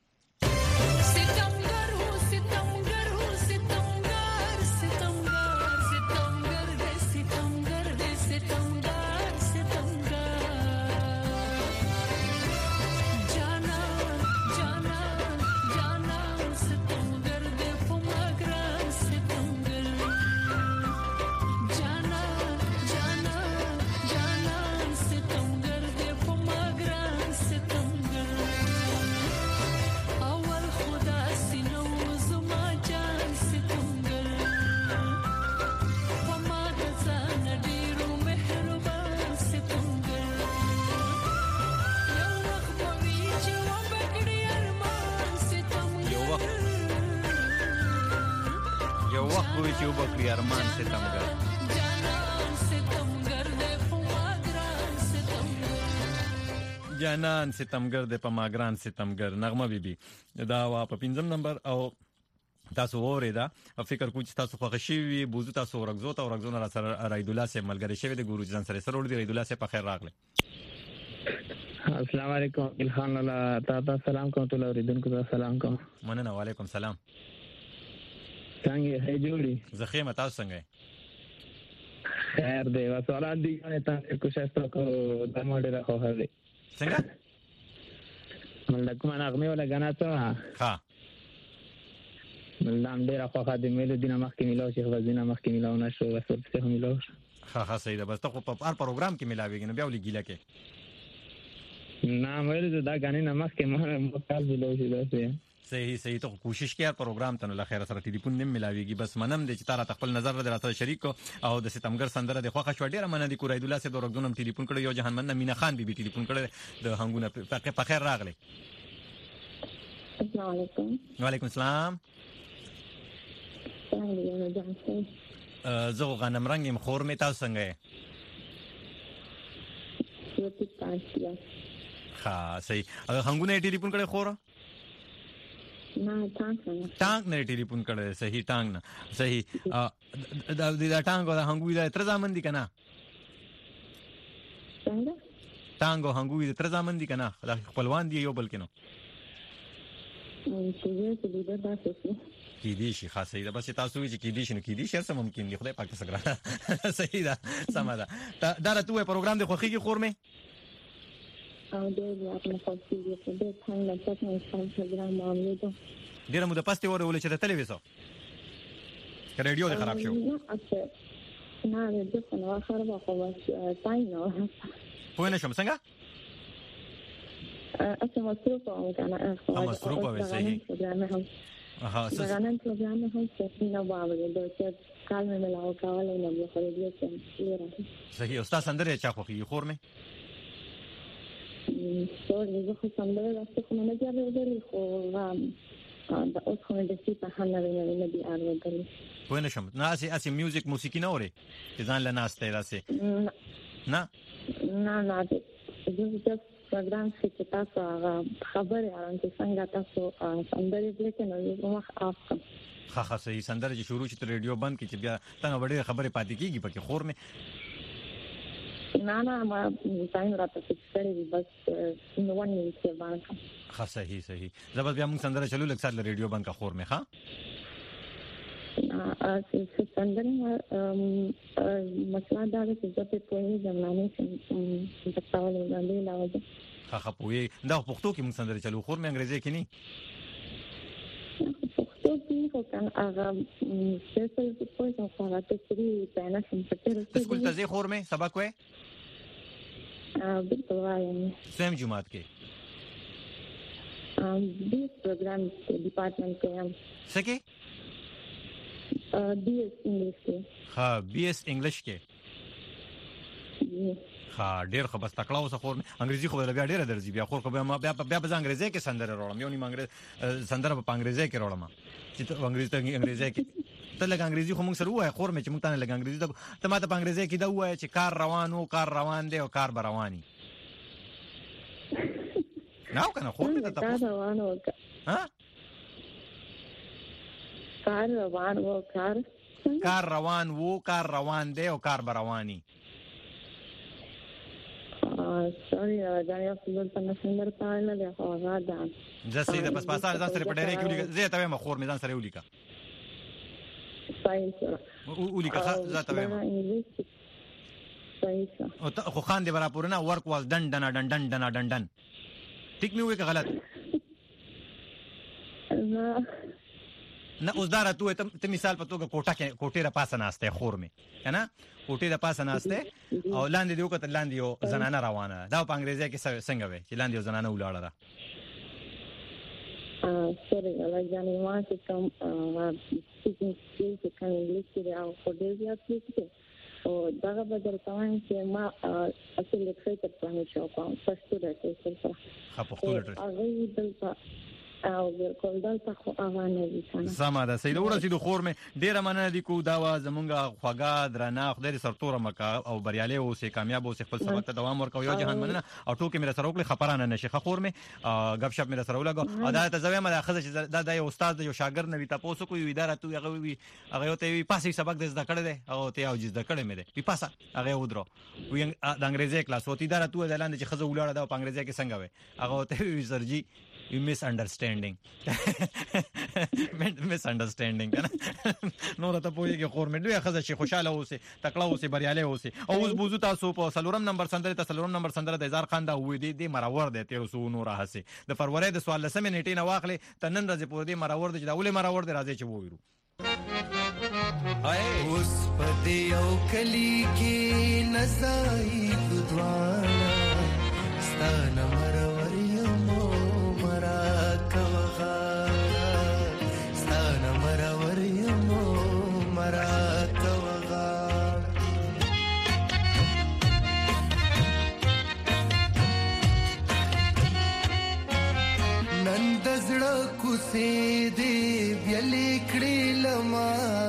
ارمان ستمګر جانان ستمګر د پماګران ستمګر نغمه بیبي دا وا په 5 نمبر او تاسو وریدا فکر کوم چې تاسو خوښ شي بوزو تاسو ورغزو را سره رید الله سه ملګری شوی د ګورو ځان سره ور دي رید الله سه په خیر راغله السلام علیکم الخان الله تاسو سلام کوم ته اوریدونکو ته سلام کوم مننه وعلیکم سلام څنګه هي جوړي زخیمه تاسو څنګه خیر دی وسوالات دي نه تاسو کوشش وکړو د موډه راخو هغه څنګه ملک ما نغمه ولا غنا ته ها ملام ډیر خو خاطر ملو دینه مخکې ملو شیخ وزینه مخکې ملو نشو وسو څه هم ملو ها صحیح ده بس ته په هر پروګرام کې ملاويږي نو بیا ولې ګیله کې نه مې دا غنی نه مخکې ما مقال ملو شي ده صحیح ته کوشش کړه پروګرام ته نو خیر سره ټلیفون نیم ملاويږي بس منم د چې تاره خپل نظر در سره شریک او د ستمګر سندره د خوښ شو ډیره مننه دي کو رید الله سه دورګونم ټلیفون کړو یو جهان مننه مینا خان بیبي ټلیفون کړو د هنګونه په خیر راغله السلام علیکم وعلیکم السلام زه غنم رنگم خور می تاسو څنګه یې ها صحیح هنګونه ټلیفون کړو خور نه ټانک نه ټلیفون کړو صحیح ټانک نه صحیح دا ټانک او هنګوی دا تر ځامن دي کنه څنګه ټانک او هنګوی تر ځامن دي کنه خپلوان دي یو بل کینو کې دي شي خاصه ده بس تاسو چې کې دي شنو کې دي شر سم ممکن دی خدای پاک څنګه صحیح ده سم ده دا راته پروګرام د خوخي کې خور مې او دې خپل خپل په دې څنګه چې څنګه پروګرام معاملې ته ډیره مو د پسته ورولې چې د تلویزیون ریډیو د خراب شو نه د څنګه خراب خو بس تاین نو پوه نه شم څنګه مصروفه او کنه مصروفه وي صحیح غنان پروګرام هم څه نه باندې د څه کال مې ملاو کولای نه خو دې څه صحیح استاد سندره چا خوخي خور مې سوري زه خو سندره راځم خو نه دی راغلی خو دا اوس خو د څه په حال نه دی راغلی پوه نه شم نه اسی میوزیک موسیقي نه اوري چې ځان له ناشته راسي نه زه پروګرام چې تاسو خبرې اړوند څنګه تاسو سندرې لیکئ نو یو وخت افکم ها صحیح سندره چې شروع شي ته ریډیو بند کی چې بیا څنګه وړي خبرې پاتې کیږي پکې خور مې نه ما ټایم راته فکرې بس نو ونه چې باندې ها صحیح زبر بیا موږ سندره چلو لکه سره ریډیو بند کا خور مې ها سندره مسله دا چې زه په پوهې زمانه کې تاسو باندې لاوځم ها پوهې دا پښتو کې موږ سندره چلو خور مې انګریزي کې نه پښتو کې خو کان هغه څه څه په څه هغه ته سری پانا سمپټر اسکول ته ځې خور مې سبق وې بالکل وایم سیم جمعات کې بیس پروګرام ډپارټمنټ کې هم څه BS انګلیش کې ها BS انګلیش کې ها ډېر خو بس تکړه اوسه خور انګریزي خو بیا ډېر درځي بیا خور خو بیا په انګریزي کې سندره راوړم یو نیم انګریزي سندره په انګریزي کې راوړم چې انګریزي کې ته لګ انګریزي خو موږ سره وای خور مې چې موږ ته لګ انګریزي ته ماته په انګریزي کې دا وای چې کار روان دی او کار به رواني نو کنه خور مې ته ها کار روان دی او کار به رواني سوري دا یو څه په نسندر پاله له هغه دا زه سیده پس پاسه ځان سره په ډېرې کې ولیکه زه ته ما خور مې ځان سره ولیکه صحیح ولیکه زه ته ما صحیح او خو خان دې برا پورنه ورک واز ډن ټیک مې وې که غلط نه اوس دا راته ته مثال په توګه کوټه را پاسه ناشته خور مې کنه کوټه را پاسه ناشته او لاندې دیو کته لاندې یو زنانه روانه دا په انګریزي کې څنګه وي چې لاندې یو زنانه ولاړه ده سوري like Johnny wants to come speaking skills to come English to the for this year please so daga badal tawan che ma asli literature pani show pa first to that is so خپل literature او بالکل دلته خو اوانه دي کنه سما ده سید ورسېدو خور مې ډیره مننه دي کو دا زمونږه خواګه درنه خدای سرتوره مکا او بریالي او سي کامیاب او سي خپل سبق ته دوام ورکو یو جهان مننه او ټوکې مې سره وکړي خبرانه نشي خور مې غب شپ مې سره ولګو ادا ته زوی مې اخذ چې دا یو استاد یو شاګرد نه وي تاسو کو یو اداره تو هغه وي هغه ته وي پاسې سبق د زده کړې ده او ته او جز د کړې مې ده په پاسه هغه ودرو وي د انګريزي کلاس وتی اداره تو د لاندې چې خزه ولاړه ده په انګريزي کې څنګه وي هغه ته وي سرجي you misunderstanding نو راته پوهیږي خور مې دوی خزه شي خوشاله اوسه تکړه اوسه بریاله اوسه او اوس بوزو تاسو په سلورم نمبر سندره د هزار خان دا وې دي مراور دی 1300 نور هسه د فروری د 14 نیټې نه واخلې تنن راځي پور دی مراور دی دا ولې مراور دی راځي چې وویرو اوس پدې یو کلی کې نزای دوانه ستانه مرور یمو کوسې دې بيلې کړې لما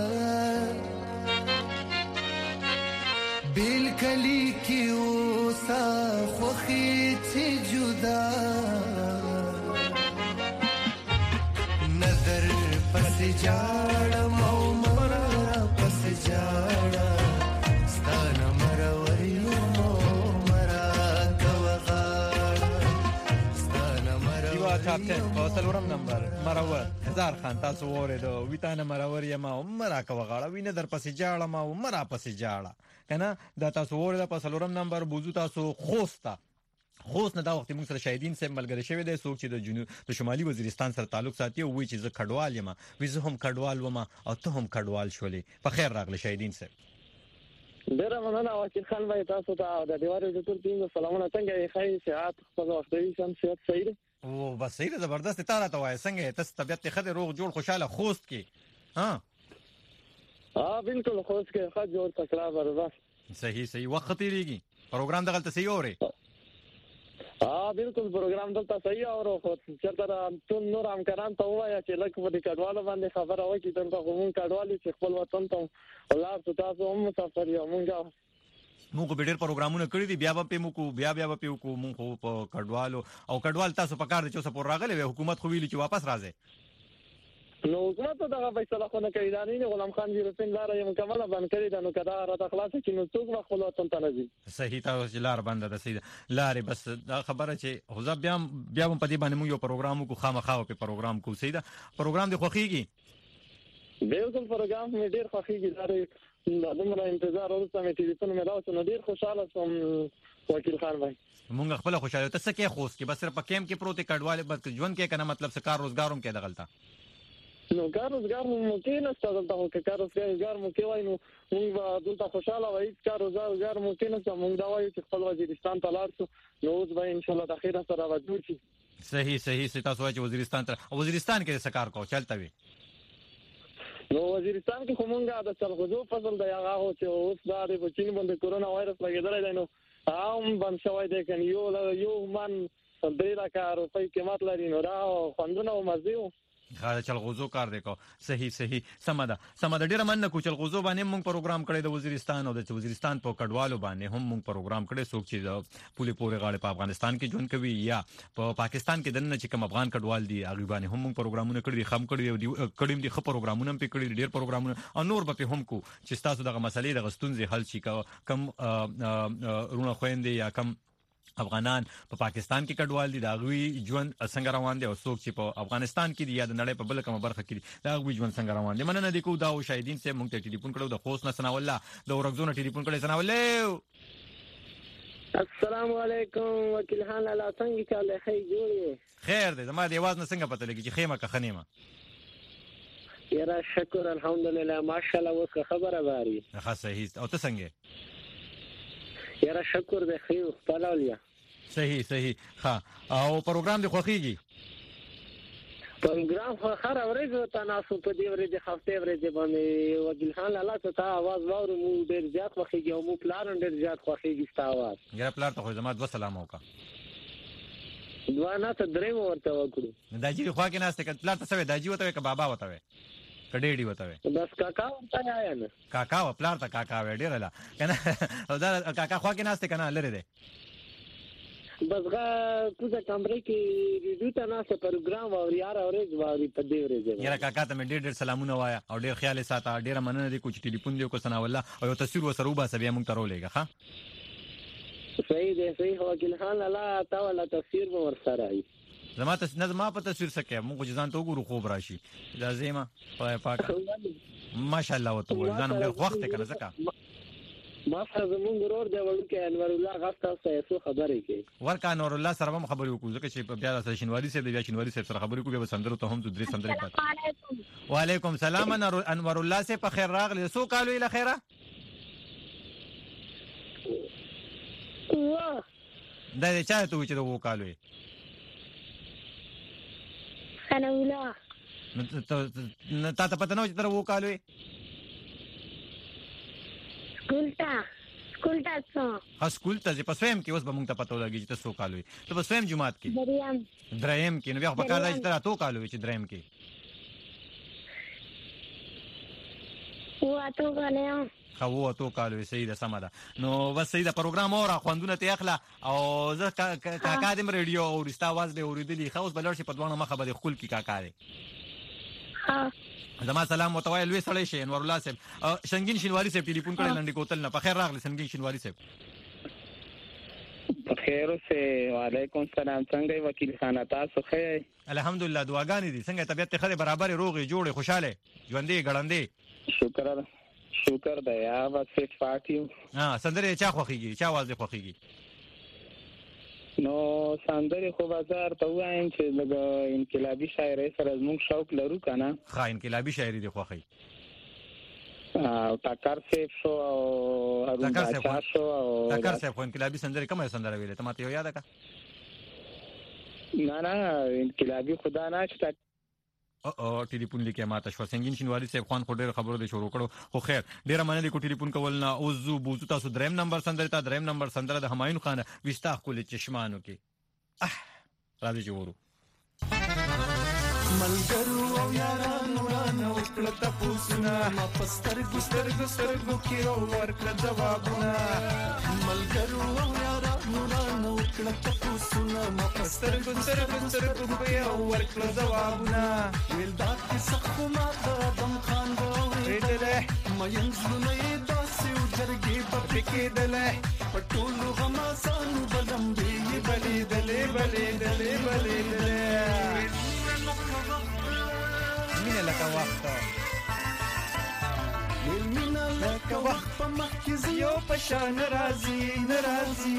بیل کلی کې اوسه خوخي چې جدا نظر پس جاړم او مرا پس جاړم ستانه مرور یو مرا کوغا ستانه مرور کاپټن په سلورم نمبر مراور هزار خان تاسو وریدو ویتانه مراور یم عمره کا وغاړه وینه در پسې جاړه ما عمره پسې جاړه کنه دا تاسو وریدو په سلورم نمبر بوزو تاسو خوستا خوست نه دا وخت موږ سره شاهدین سم ملګری شوی دی څوک چې د جنوب د شمالي وزیرستان سره تعلق ساتي او وی چې زه کډوال یم وزه هم کډوال وم او ته هم کډوال شولې په خیر راغلی شاهدین سم ډیره مننه وکیل خان بھائی تاسو ته د دیوارو د ټول ټیم سلامونه څنګه یې خیر صحت خپل وختي سم صحت صحیح دی او بس صحیح زبردست تا راته وای څنګه تاسو طبيعت خدای روغ جوړ خوشاله خوست کې ها بالکل خوست کې ښه جوړ تکړه برابر صحیح وخت تیریږي پروګرام دغلت صحیح اوري بالکل پروګرام دلته صحیح اورو خو چرته ټول نور همکاران ته وایا چې لکه په دې کډوالو باندې خبره وکړي دلته کوم کډوالي چې خپل وطن ته ولر تاسو هم مسافر یو موږ به ډېر پروګرامونه کړی دي بیا به موږ په موږ په کډوالو او کډوال تاسو په کار دي چې سپور راغلي حکومت خو ویلي چې واپس راځي نو حکومت دا فیصله خو نه کوي دا نه غلام خان یورپین لار یې مکمله باندې کړی دا نو کدا را خلاص کې نو څوک خپل وطن ته راځي صحیح تاسو لار باندې ده صحیح لارې بس دا خبره چې حوزه بیا په دې باندې موږ یو پروګرام کو خامخا په پروګرام کو صحیح دا پروګرام دی خوخیږي بالکل پروګرام مې ډیر خوخیږي دا دومره انتظار ورته مې ټلیفون مې راوځي نو ډیر خوشاله سوم وکیل خان بھائی مونږ خپل خوشاله ته سکه خوست کې بس په کیم کې پروت کډواله بس ژوند کې کنه مطلب سکار روزګاروم کې دغلطه نو کار روزګار مو کې نه ستاسو ته کار روزګار مو کې وای نو موږ دلته خوشاله وای کار روزګار مو کې نه موږ دا وایو چې خپل وزیرستان ته لاړ شو نو اوس به ان شاء الله د اخیره سره راځو شي صحیح تاسو وایي چې وزیرستان کې سکار کو چلته وي نو وزیرستان کې کومه د چلغوزو فصل دی هغه چې اوس دا د چین باندې کورونا وایرس لګیدل دی نو هم باندې شوی دی کنه یو من 3 لک روپۍ قیمت لري نو را خوندونه مزيو خاله چلغوزو کار دی کو صحیح سمده ډیره مننه کو چلغوزو باندې موږ پروګرام کړی د وزیرستان او د وزیرستان په کډوالو باندې هم موږ پروګرام کړی څوک چې د پولی پورې غاړه په افغانستان کې جون کوي یا په پاکستان کې دنه چې کوم افغان کډوال دي هغه باندې هم موږ پروګرامونه کړی خم کړی دي خو پروګرامونه په کړی ډیر پروګرامونه او نور به هم کو چې تاسو دغه مسلې د غستونځ حل شي کم رونه خويندې یا کم افغانان په پاکستان کې کډوال دي دا غوي ژوند څنګه روان دي او څوک چې په افغانستان کې دي یا د نړۍ په بل کومه برخه کې دي دا غوي ژوند څنګه روان دي مننه دي کو دا او شاهدین سه مونږ ته ټلیفون کړو د خوست نه سنا والله د ورغزونه ټلیفون کړي سنا والله السلام علیکم وکیل خان الله څنګه چاله خی جوړي خیر دی زما د आवाज نه څنګه پته لګي چې خیمه که خنیمه یاره شکر الحمدلله ماشاءالله وکړه خبره باري ښه صحیح او ته څنګه یاره شکر به خیر خپلولیا صحیح ها او پروګرام دی خوخیږي پروګرام خو خره ورځ ته ناسو په دې ورځ هفته ورځ باندې وکیل خان الله ته आवाज وورو مو ډیر زیات خوخیږي او مو پلان ډیر زیات خوخیږي ستا आवाज ګر پلان ته خو زما د سلام وکا دوه نه ته درې ورته وکړو داجی خو کې ناشته کړه پلان ته سوي داجی وته ک بابا وته کډېډي وته بس کاکا ورته آیا نه کاکا و پلان ته کاکا و ډیر لا کنه دا کاکا خو کې ناشته کنه لره ده بس کوزه کمرې کې ریډیو ته ناسه پروګرام او یار اورېز واري په دې ورځ یاره کاکا ته ډېر سلامونه وایا او ډېر خیال ساته ډېر مننه دي کوم ټلیفون دی کو سنا والله او یو تصویر وسره وباسه بیا موږ ترولېګه ها صحیح وکیل خان الله تعالی تصویر مو ورسره ای زما په تصویر سکه موږ ځان ته وګورو خوب راشي دا زما پاکه ماشاءالله وته ځان موږ وخت کنه زکه ما سره مونږ ورور دی ورکه انور الله غاستا سره خبرې کوي ورکه انور الله سره هم خبرې وکړو ځکه چې بیا د شینواری سره د شینواری سره خبرې کوي به سندرو ته هم د درې سندرې پات وعلیکم السلام انور الله سه په خیر راغلی سو کالو اله خیره دا دې چا ته چې وو کالو انا ولا تا ته پته نو چې تر وو کالو سکول ته په سویم کې اوس به مونږ ته پته ولګي چې تاسو کالوي ته په سویم جماعت کې دریم کې نو بیا په کار دی چې تاسو کالوي چې دریم کې خو تو کالوي صحیح ده سم ده نو بس صحیح ده پروګرام اورا خوندونه ته اخلا او زه کاکا دم ریډیو او رستا आवाज به اوریدلی خو اوس بلور شي په دوه مخه به خپل کی کاکا دی ها زما سلام متوایل وی سړی شي انور الله صاحب شنګین شینواری صاحب ټلیفون کړل لنډی کوتل نه په خیر راغلی شنګین شینواری صاحب په خیر اوسه وعلیکم السلام څنګه وکیل خان تاسو ښه الحمدلله دعاګانې دي څنګه طبيعت خره برابر روغي جوړه خوشاله ژوندې غړندې شکر دی یا بس فټ فاټیو سندره چا خوخیږي چا आवाज خوخیږي نو سندري خو بازار ته وایم چې د انقلابي شاعرۍ سره زموږ شوق لرو کنه. ښه انقلابي شاعري دی خوښي. ټاکر صاحب شو او هارون بادشاه شو او ټاکر صاحب خو انقلابي سندري کومه سندره ویلې ته ماته یاد کا؟ نه انقلابي خدا نه چې او ټلیفون لیکه ماته شو سنگین شینواری صاحب خان خو ډېر خبرو دي شروع کړو خو خیر ډېر مننه کو ټلیفون کول نه او زو بوزو تاسو دریم نمبر سندره تا دریم نمبر سندره د همایون خان وستا خپل چشمانو کې راځي جوړو ملګرو او یارانو رانه وکړه تاسو ما پستر ګستر کې ورکړه جوابونه ملګرو او یارانو رانه وکړه تاسو ما پستر ګستر کې ورکړه جوابونه ویل دا څه ما دم خان غوړېدل ما ينزلونه داسې وجرګي په کې دلې پټولو غماسانو بلمبي بلې مینه لکه وخت مینه لکه وخت په مخ کې زیو په شان ناراضي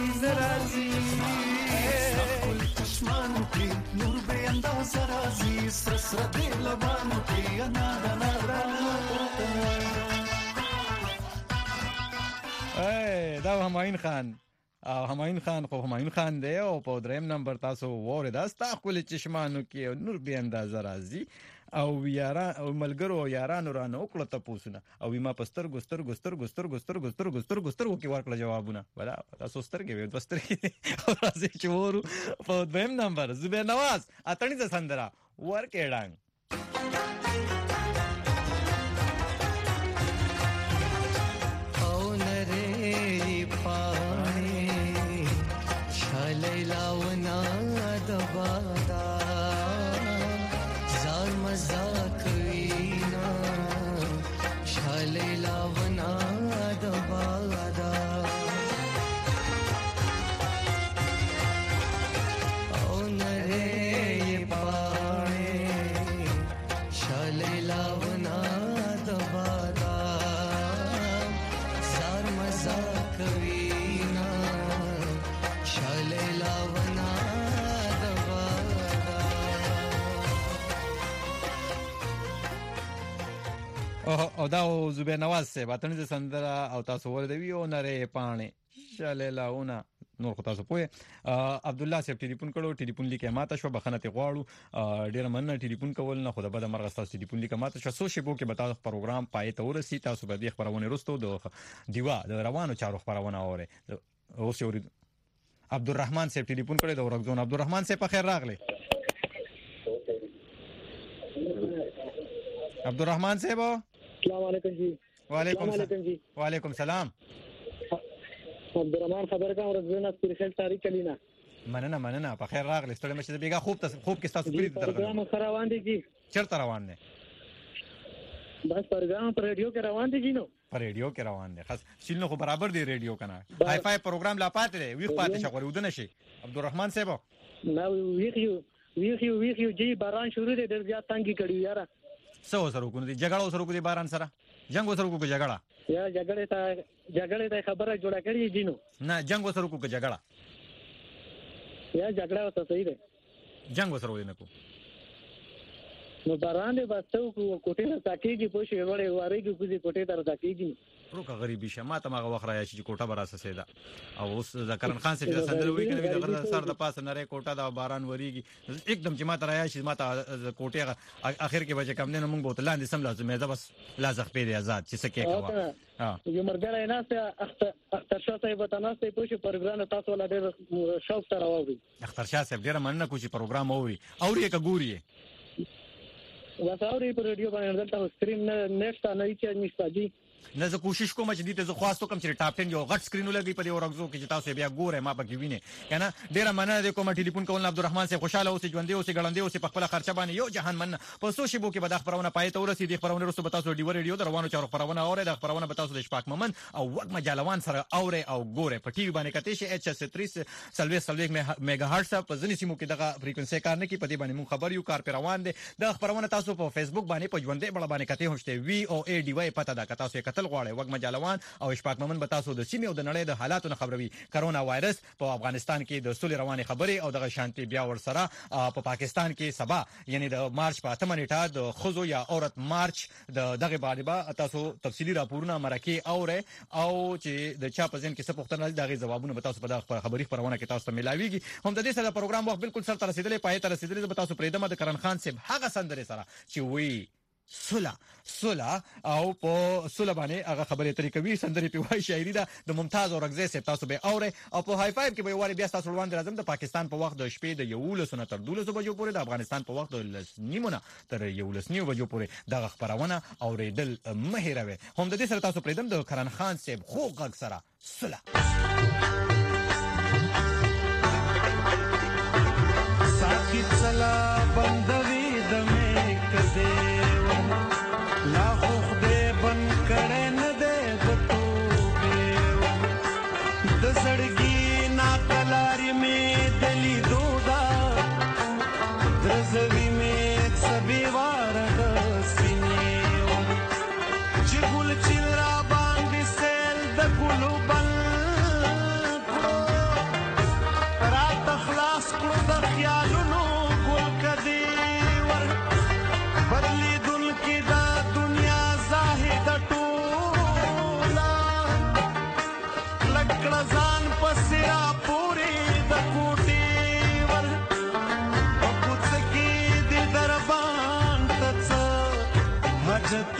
خپل چشمانو کې نور به انداز راځي سر دې لبانو کې انا دا همایون خان او همایون خان خو همایون خان دی او په دریم نمبر تاسو وره دا ستا خپل چشمانو کې نور به انداز راځي او یاران او ملګرو او یارانو رانه وکړه تاسو او ما پستر ګستر کې ورکړه جوابونه ولا تاسو سترګې وې دوسترګې او راځي چې ورو په دویم نمبر زبیر نواز اتنی ز سندرا ورکېډنګ لیلاونا دبادا زار مزاق وینا شالیلاونا دبادا او نرے پانے شالیلاونا دبادا زار مزاق وینا لیلاونا دبادا او دا زبیر نواز سے باتنی د سندره او تاسو ور دی او نری پانی لیلاونا نور خو تاسو پوهه عبد الله صاحب ټلیفون کړو ټلیفون لیکه ماته شو بخنه ته غواړو ډیر مننه ټلیفون کول نه خو د بده مرغ تاسو ټلیفون لیکه ماته شو سو شبو کې بتا پروګرام پای ته ورسی تاسو به د خبرونه رستو د دیوا د روانو چارو خبرونه اوره او سوري عبدالرحمن صاحب ټلیفون کړی دا ورغون عبدالرحمن صاحب په خیر راغلی عبدالرحمن صاحب السلام علیکم جی وعلیکم السلام عبدالرحمن خبر کا ورغون سپیشل تاریخ کلینا مننه په خیر راغلی ستړي مشه بیګه خوب کې تاسو پری پروګرام خبر روان دي جی چرته روان دي بس پروګرام پر ریډیو کې روان دي جی نو پر ریډیو کې روان دي خاص شیلنو خو برابر دی ریډیو کنه هاي فاي پروګرام لا پاتې دی ویخ پاتې شغوري ودنه شي عبدالرحمن صاحب نو ویخ یو جی باران شروع دی ډېر زیات تنګي کړی یاره سو سره کو دي جګړه سره کو دي باران سره جنگ سره کو جګړه یا جګړه ته خبره جوړه کړی جی نو نه جنگ سره کو جګړه یا جګړه وته صحیح ده جنگ سره ودی نه کو نو باران دې باسو کوټه ته تاکيږي پوښي وړي واره کې کوزي کوټه ته تاکيږي پروکا غریبي شمه ته ماغه وخره یا چې کوټه براسه سیدا او اوس ذکرن خان سے سندر وی کنه د غره سر د پاسه نری کوټه دا باران وریږي एकदम چې ما ته رایا چې ما ته کوټه اخر کې بچ کم نه مونږ بوت لاندې سم لازم ده بس لازخ پیری آزاد چې سکه کوا یو مرګره نه سه اختر شاه صاحب ته نه سه پوښي پروګرام تاسو ولا ډېر شوق سره واوري اختر شاه صاحب ډېر مننه کوشي پروګرام اوري یک ګوري وساوري په ریډیو باندې دلته سکرین نه نشته نه هیڅ نشته دي نه زه کوشش کوم چې دې ته زه خواستو کوم چې ټاپ 10 یو غټ سکرین ولګي په دې ورغزو کې چې تاسو بیا ګوره ما پکې ویني کنه ډیره مننه دې کوم ټلیفون کول عبدالرحمن صاحب خوشاله اوسې ژوندې اوسې ګړندې اوسې په خپل خرچه باندې یو جهان من په سوشي بو کې به د خبرونه پای ته ورسې د خبرونه رسو به تاسو ډیو ریډیو دروانو چارو خبرونه اوره د خبرونه به تاسو د شپاک ممن او وګ مجالوان سره اوره او ګوره په ټي وي باندې کته شي اچ اس 3 سلوي میگا هرتز په ځنی سیمو کې دغه فریکوئنسي کار نه کی په دې باندې مون خبر یو کار پر روان دي د خبرونه تاسو په فیسبوک باندې په ژوندې بل باندې کته هوشته وی او ای ډی وای پته دا که تاسو کتل غواړي وګ مجالوان او اشفاق مومن به تاسو د سیمې او د نړۍ د حالاتو نه خبروي. کرونا وایرس په افغانستان کې د سولې روانې خبرې او د شانتي بیا ورسره په پاکستان کې سبا یعنی د مارچ په 8 نیټه د خزو یا عورت مارچ د دغه باندې تاسو تفصیلی راپورونه مرکه اوره او چې د چا په ځین کې څه پوښتنه دغه جوابونه به تاسو په دغه خبري خبرونه کې تاسو ته ملاويږي. هم د دې سره پروګرام وخت بالکل سره رسیدلې پای ته رسیدلې به تاسو پرېدمه د کرن خان صاحب هغه سندره سره چې وی سولا او په سولا باندې هغه خبرې ترې کوي سندري په وای شاعري ده د ممتاز او رغزه صاحب تاسو به اوره او په های فایو کې به واري بیا تاسو روان درځم د پاکستان په وخت د شپې د 11 تر 12 بجو پورې د افغانستان په وخت د 9 تر 11 بجو پورې دغه خبرونه اوریدل مهیروي. هم د دې سره تاسو پرېدم د کرن خان صاحب خو غږ سره سولا ساقي چلا بندوي د مې کده لا خو دې بن کړه نه دې د توبه د زړګي نا کلاري مې دلی دودا درزوي مې سبي وار د سینې چې ګل چیرا باندې سیل د ګلو بل رات خلاص کړو د خیالونو ګل کدي ور بدلی دل کی دا دنیا زاهد ټولا لکړه ځان پسیا پوری د کوټي ور پوڅ کی د دربان تڅ حاجت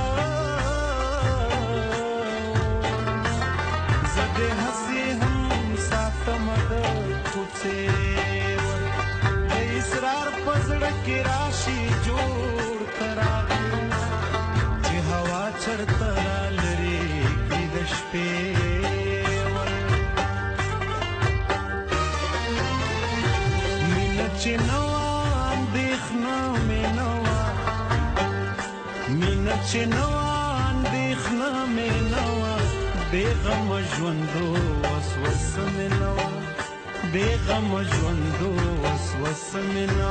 زده هسي هم ساتم د کوڅه ور د اسرار پزړه کې راشي جوړ تراغي چې هوا چرته لري کې د شپې ور مینه چې نو اندېښنه مې نو مینه چې نو اندېښنه مې نو بیغم ژوندو وسوسه مې نو بیغم ژوندو وسوسه مې نو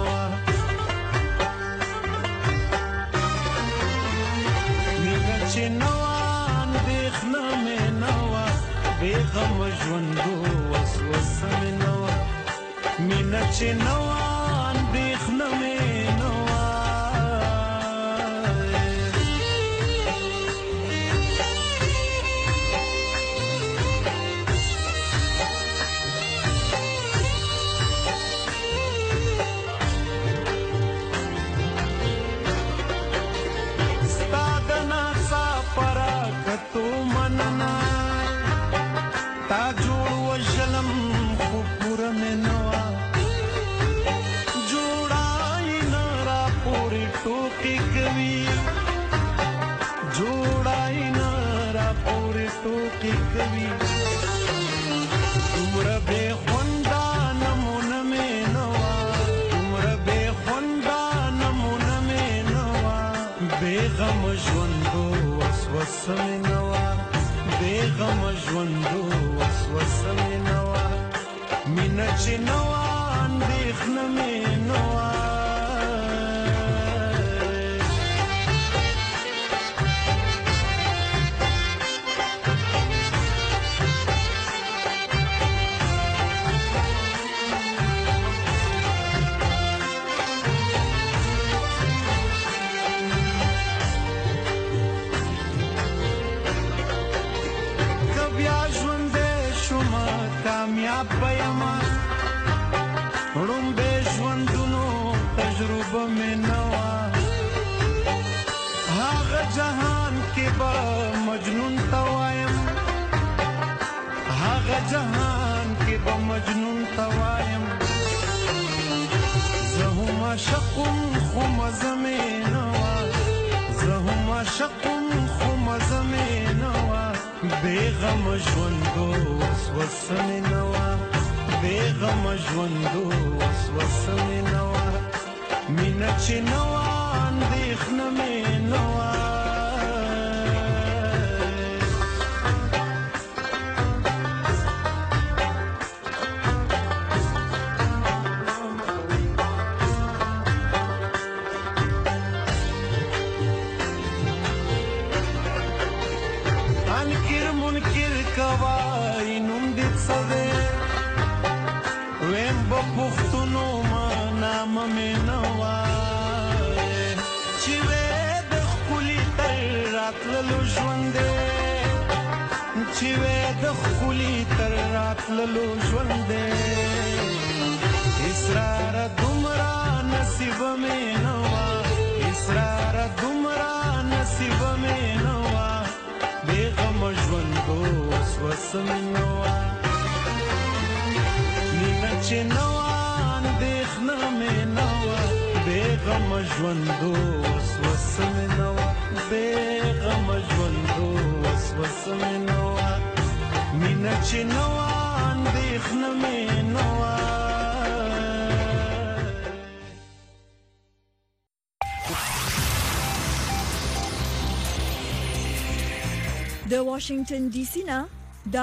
مینه چې نو اندېښنه مې نو بیغم ژوندو وسوسه مې نو مینه چې نو اندېښنه مې نو تو مننا تا جوړ وشلم خو پوره مې نوا جوړای نه را پوری ټوکی کوي جوړای نه را پوری ټوکی کوي عمر به خوندا نمونه مې نوا عمر به خوندا نمونه مې نوا بیغم ژوندو وسوسه مې نوا بیغم ژوندو وسوسه مې نوا مینه چې نوا اندېښنه مې نوا کامیاب بېما رومبه ژوندونو تجربه مې نوا هغه جهان کې به مجنون توایم هغه جهان کې به مجنون توایم زه هم عاشقم خو مزه مې نوا زه هم عاشقم خو مزه مې نوا بیغم ژوندو وسوسه مې نوا بیغم ژوندو وسوسه مې نوا مینه چې نوا اندېښنه مې نوا وای نوم دې څه دی ویم به پښتونو ما نام مې نه وای چې وې د ښکلي تر راتللو ژوند دی چې وې د ښکلي تر راتللو ژوند دی اسرار دومره نصیب مې نه وه اسرار دومره نصیب مې نه وه بې غمه ژوند اوس وسه مې نه وه مینه چې نه وه اندېښنه مې نه وه بې غمه ژوند اوس وسه مې نه وه بې غمه ژوند اوس وسه مې نه وه مینه چې نه وه اندېښنه مې نه وه د واشنگټن ډي سي نه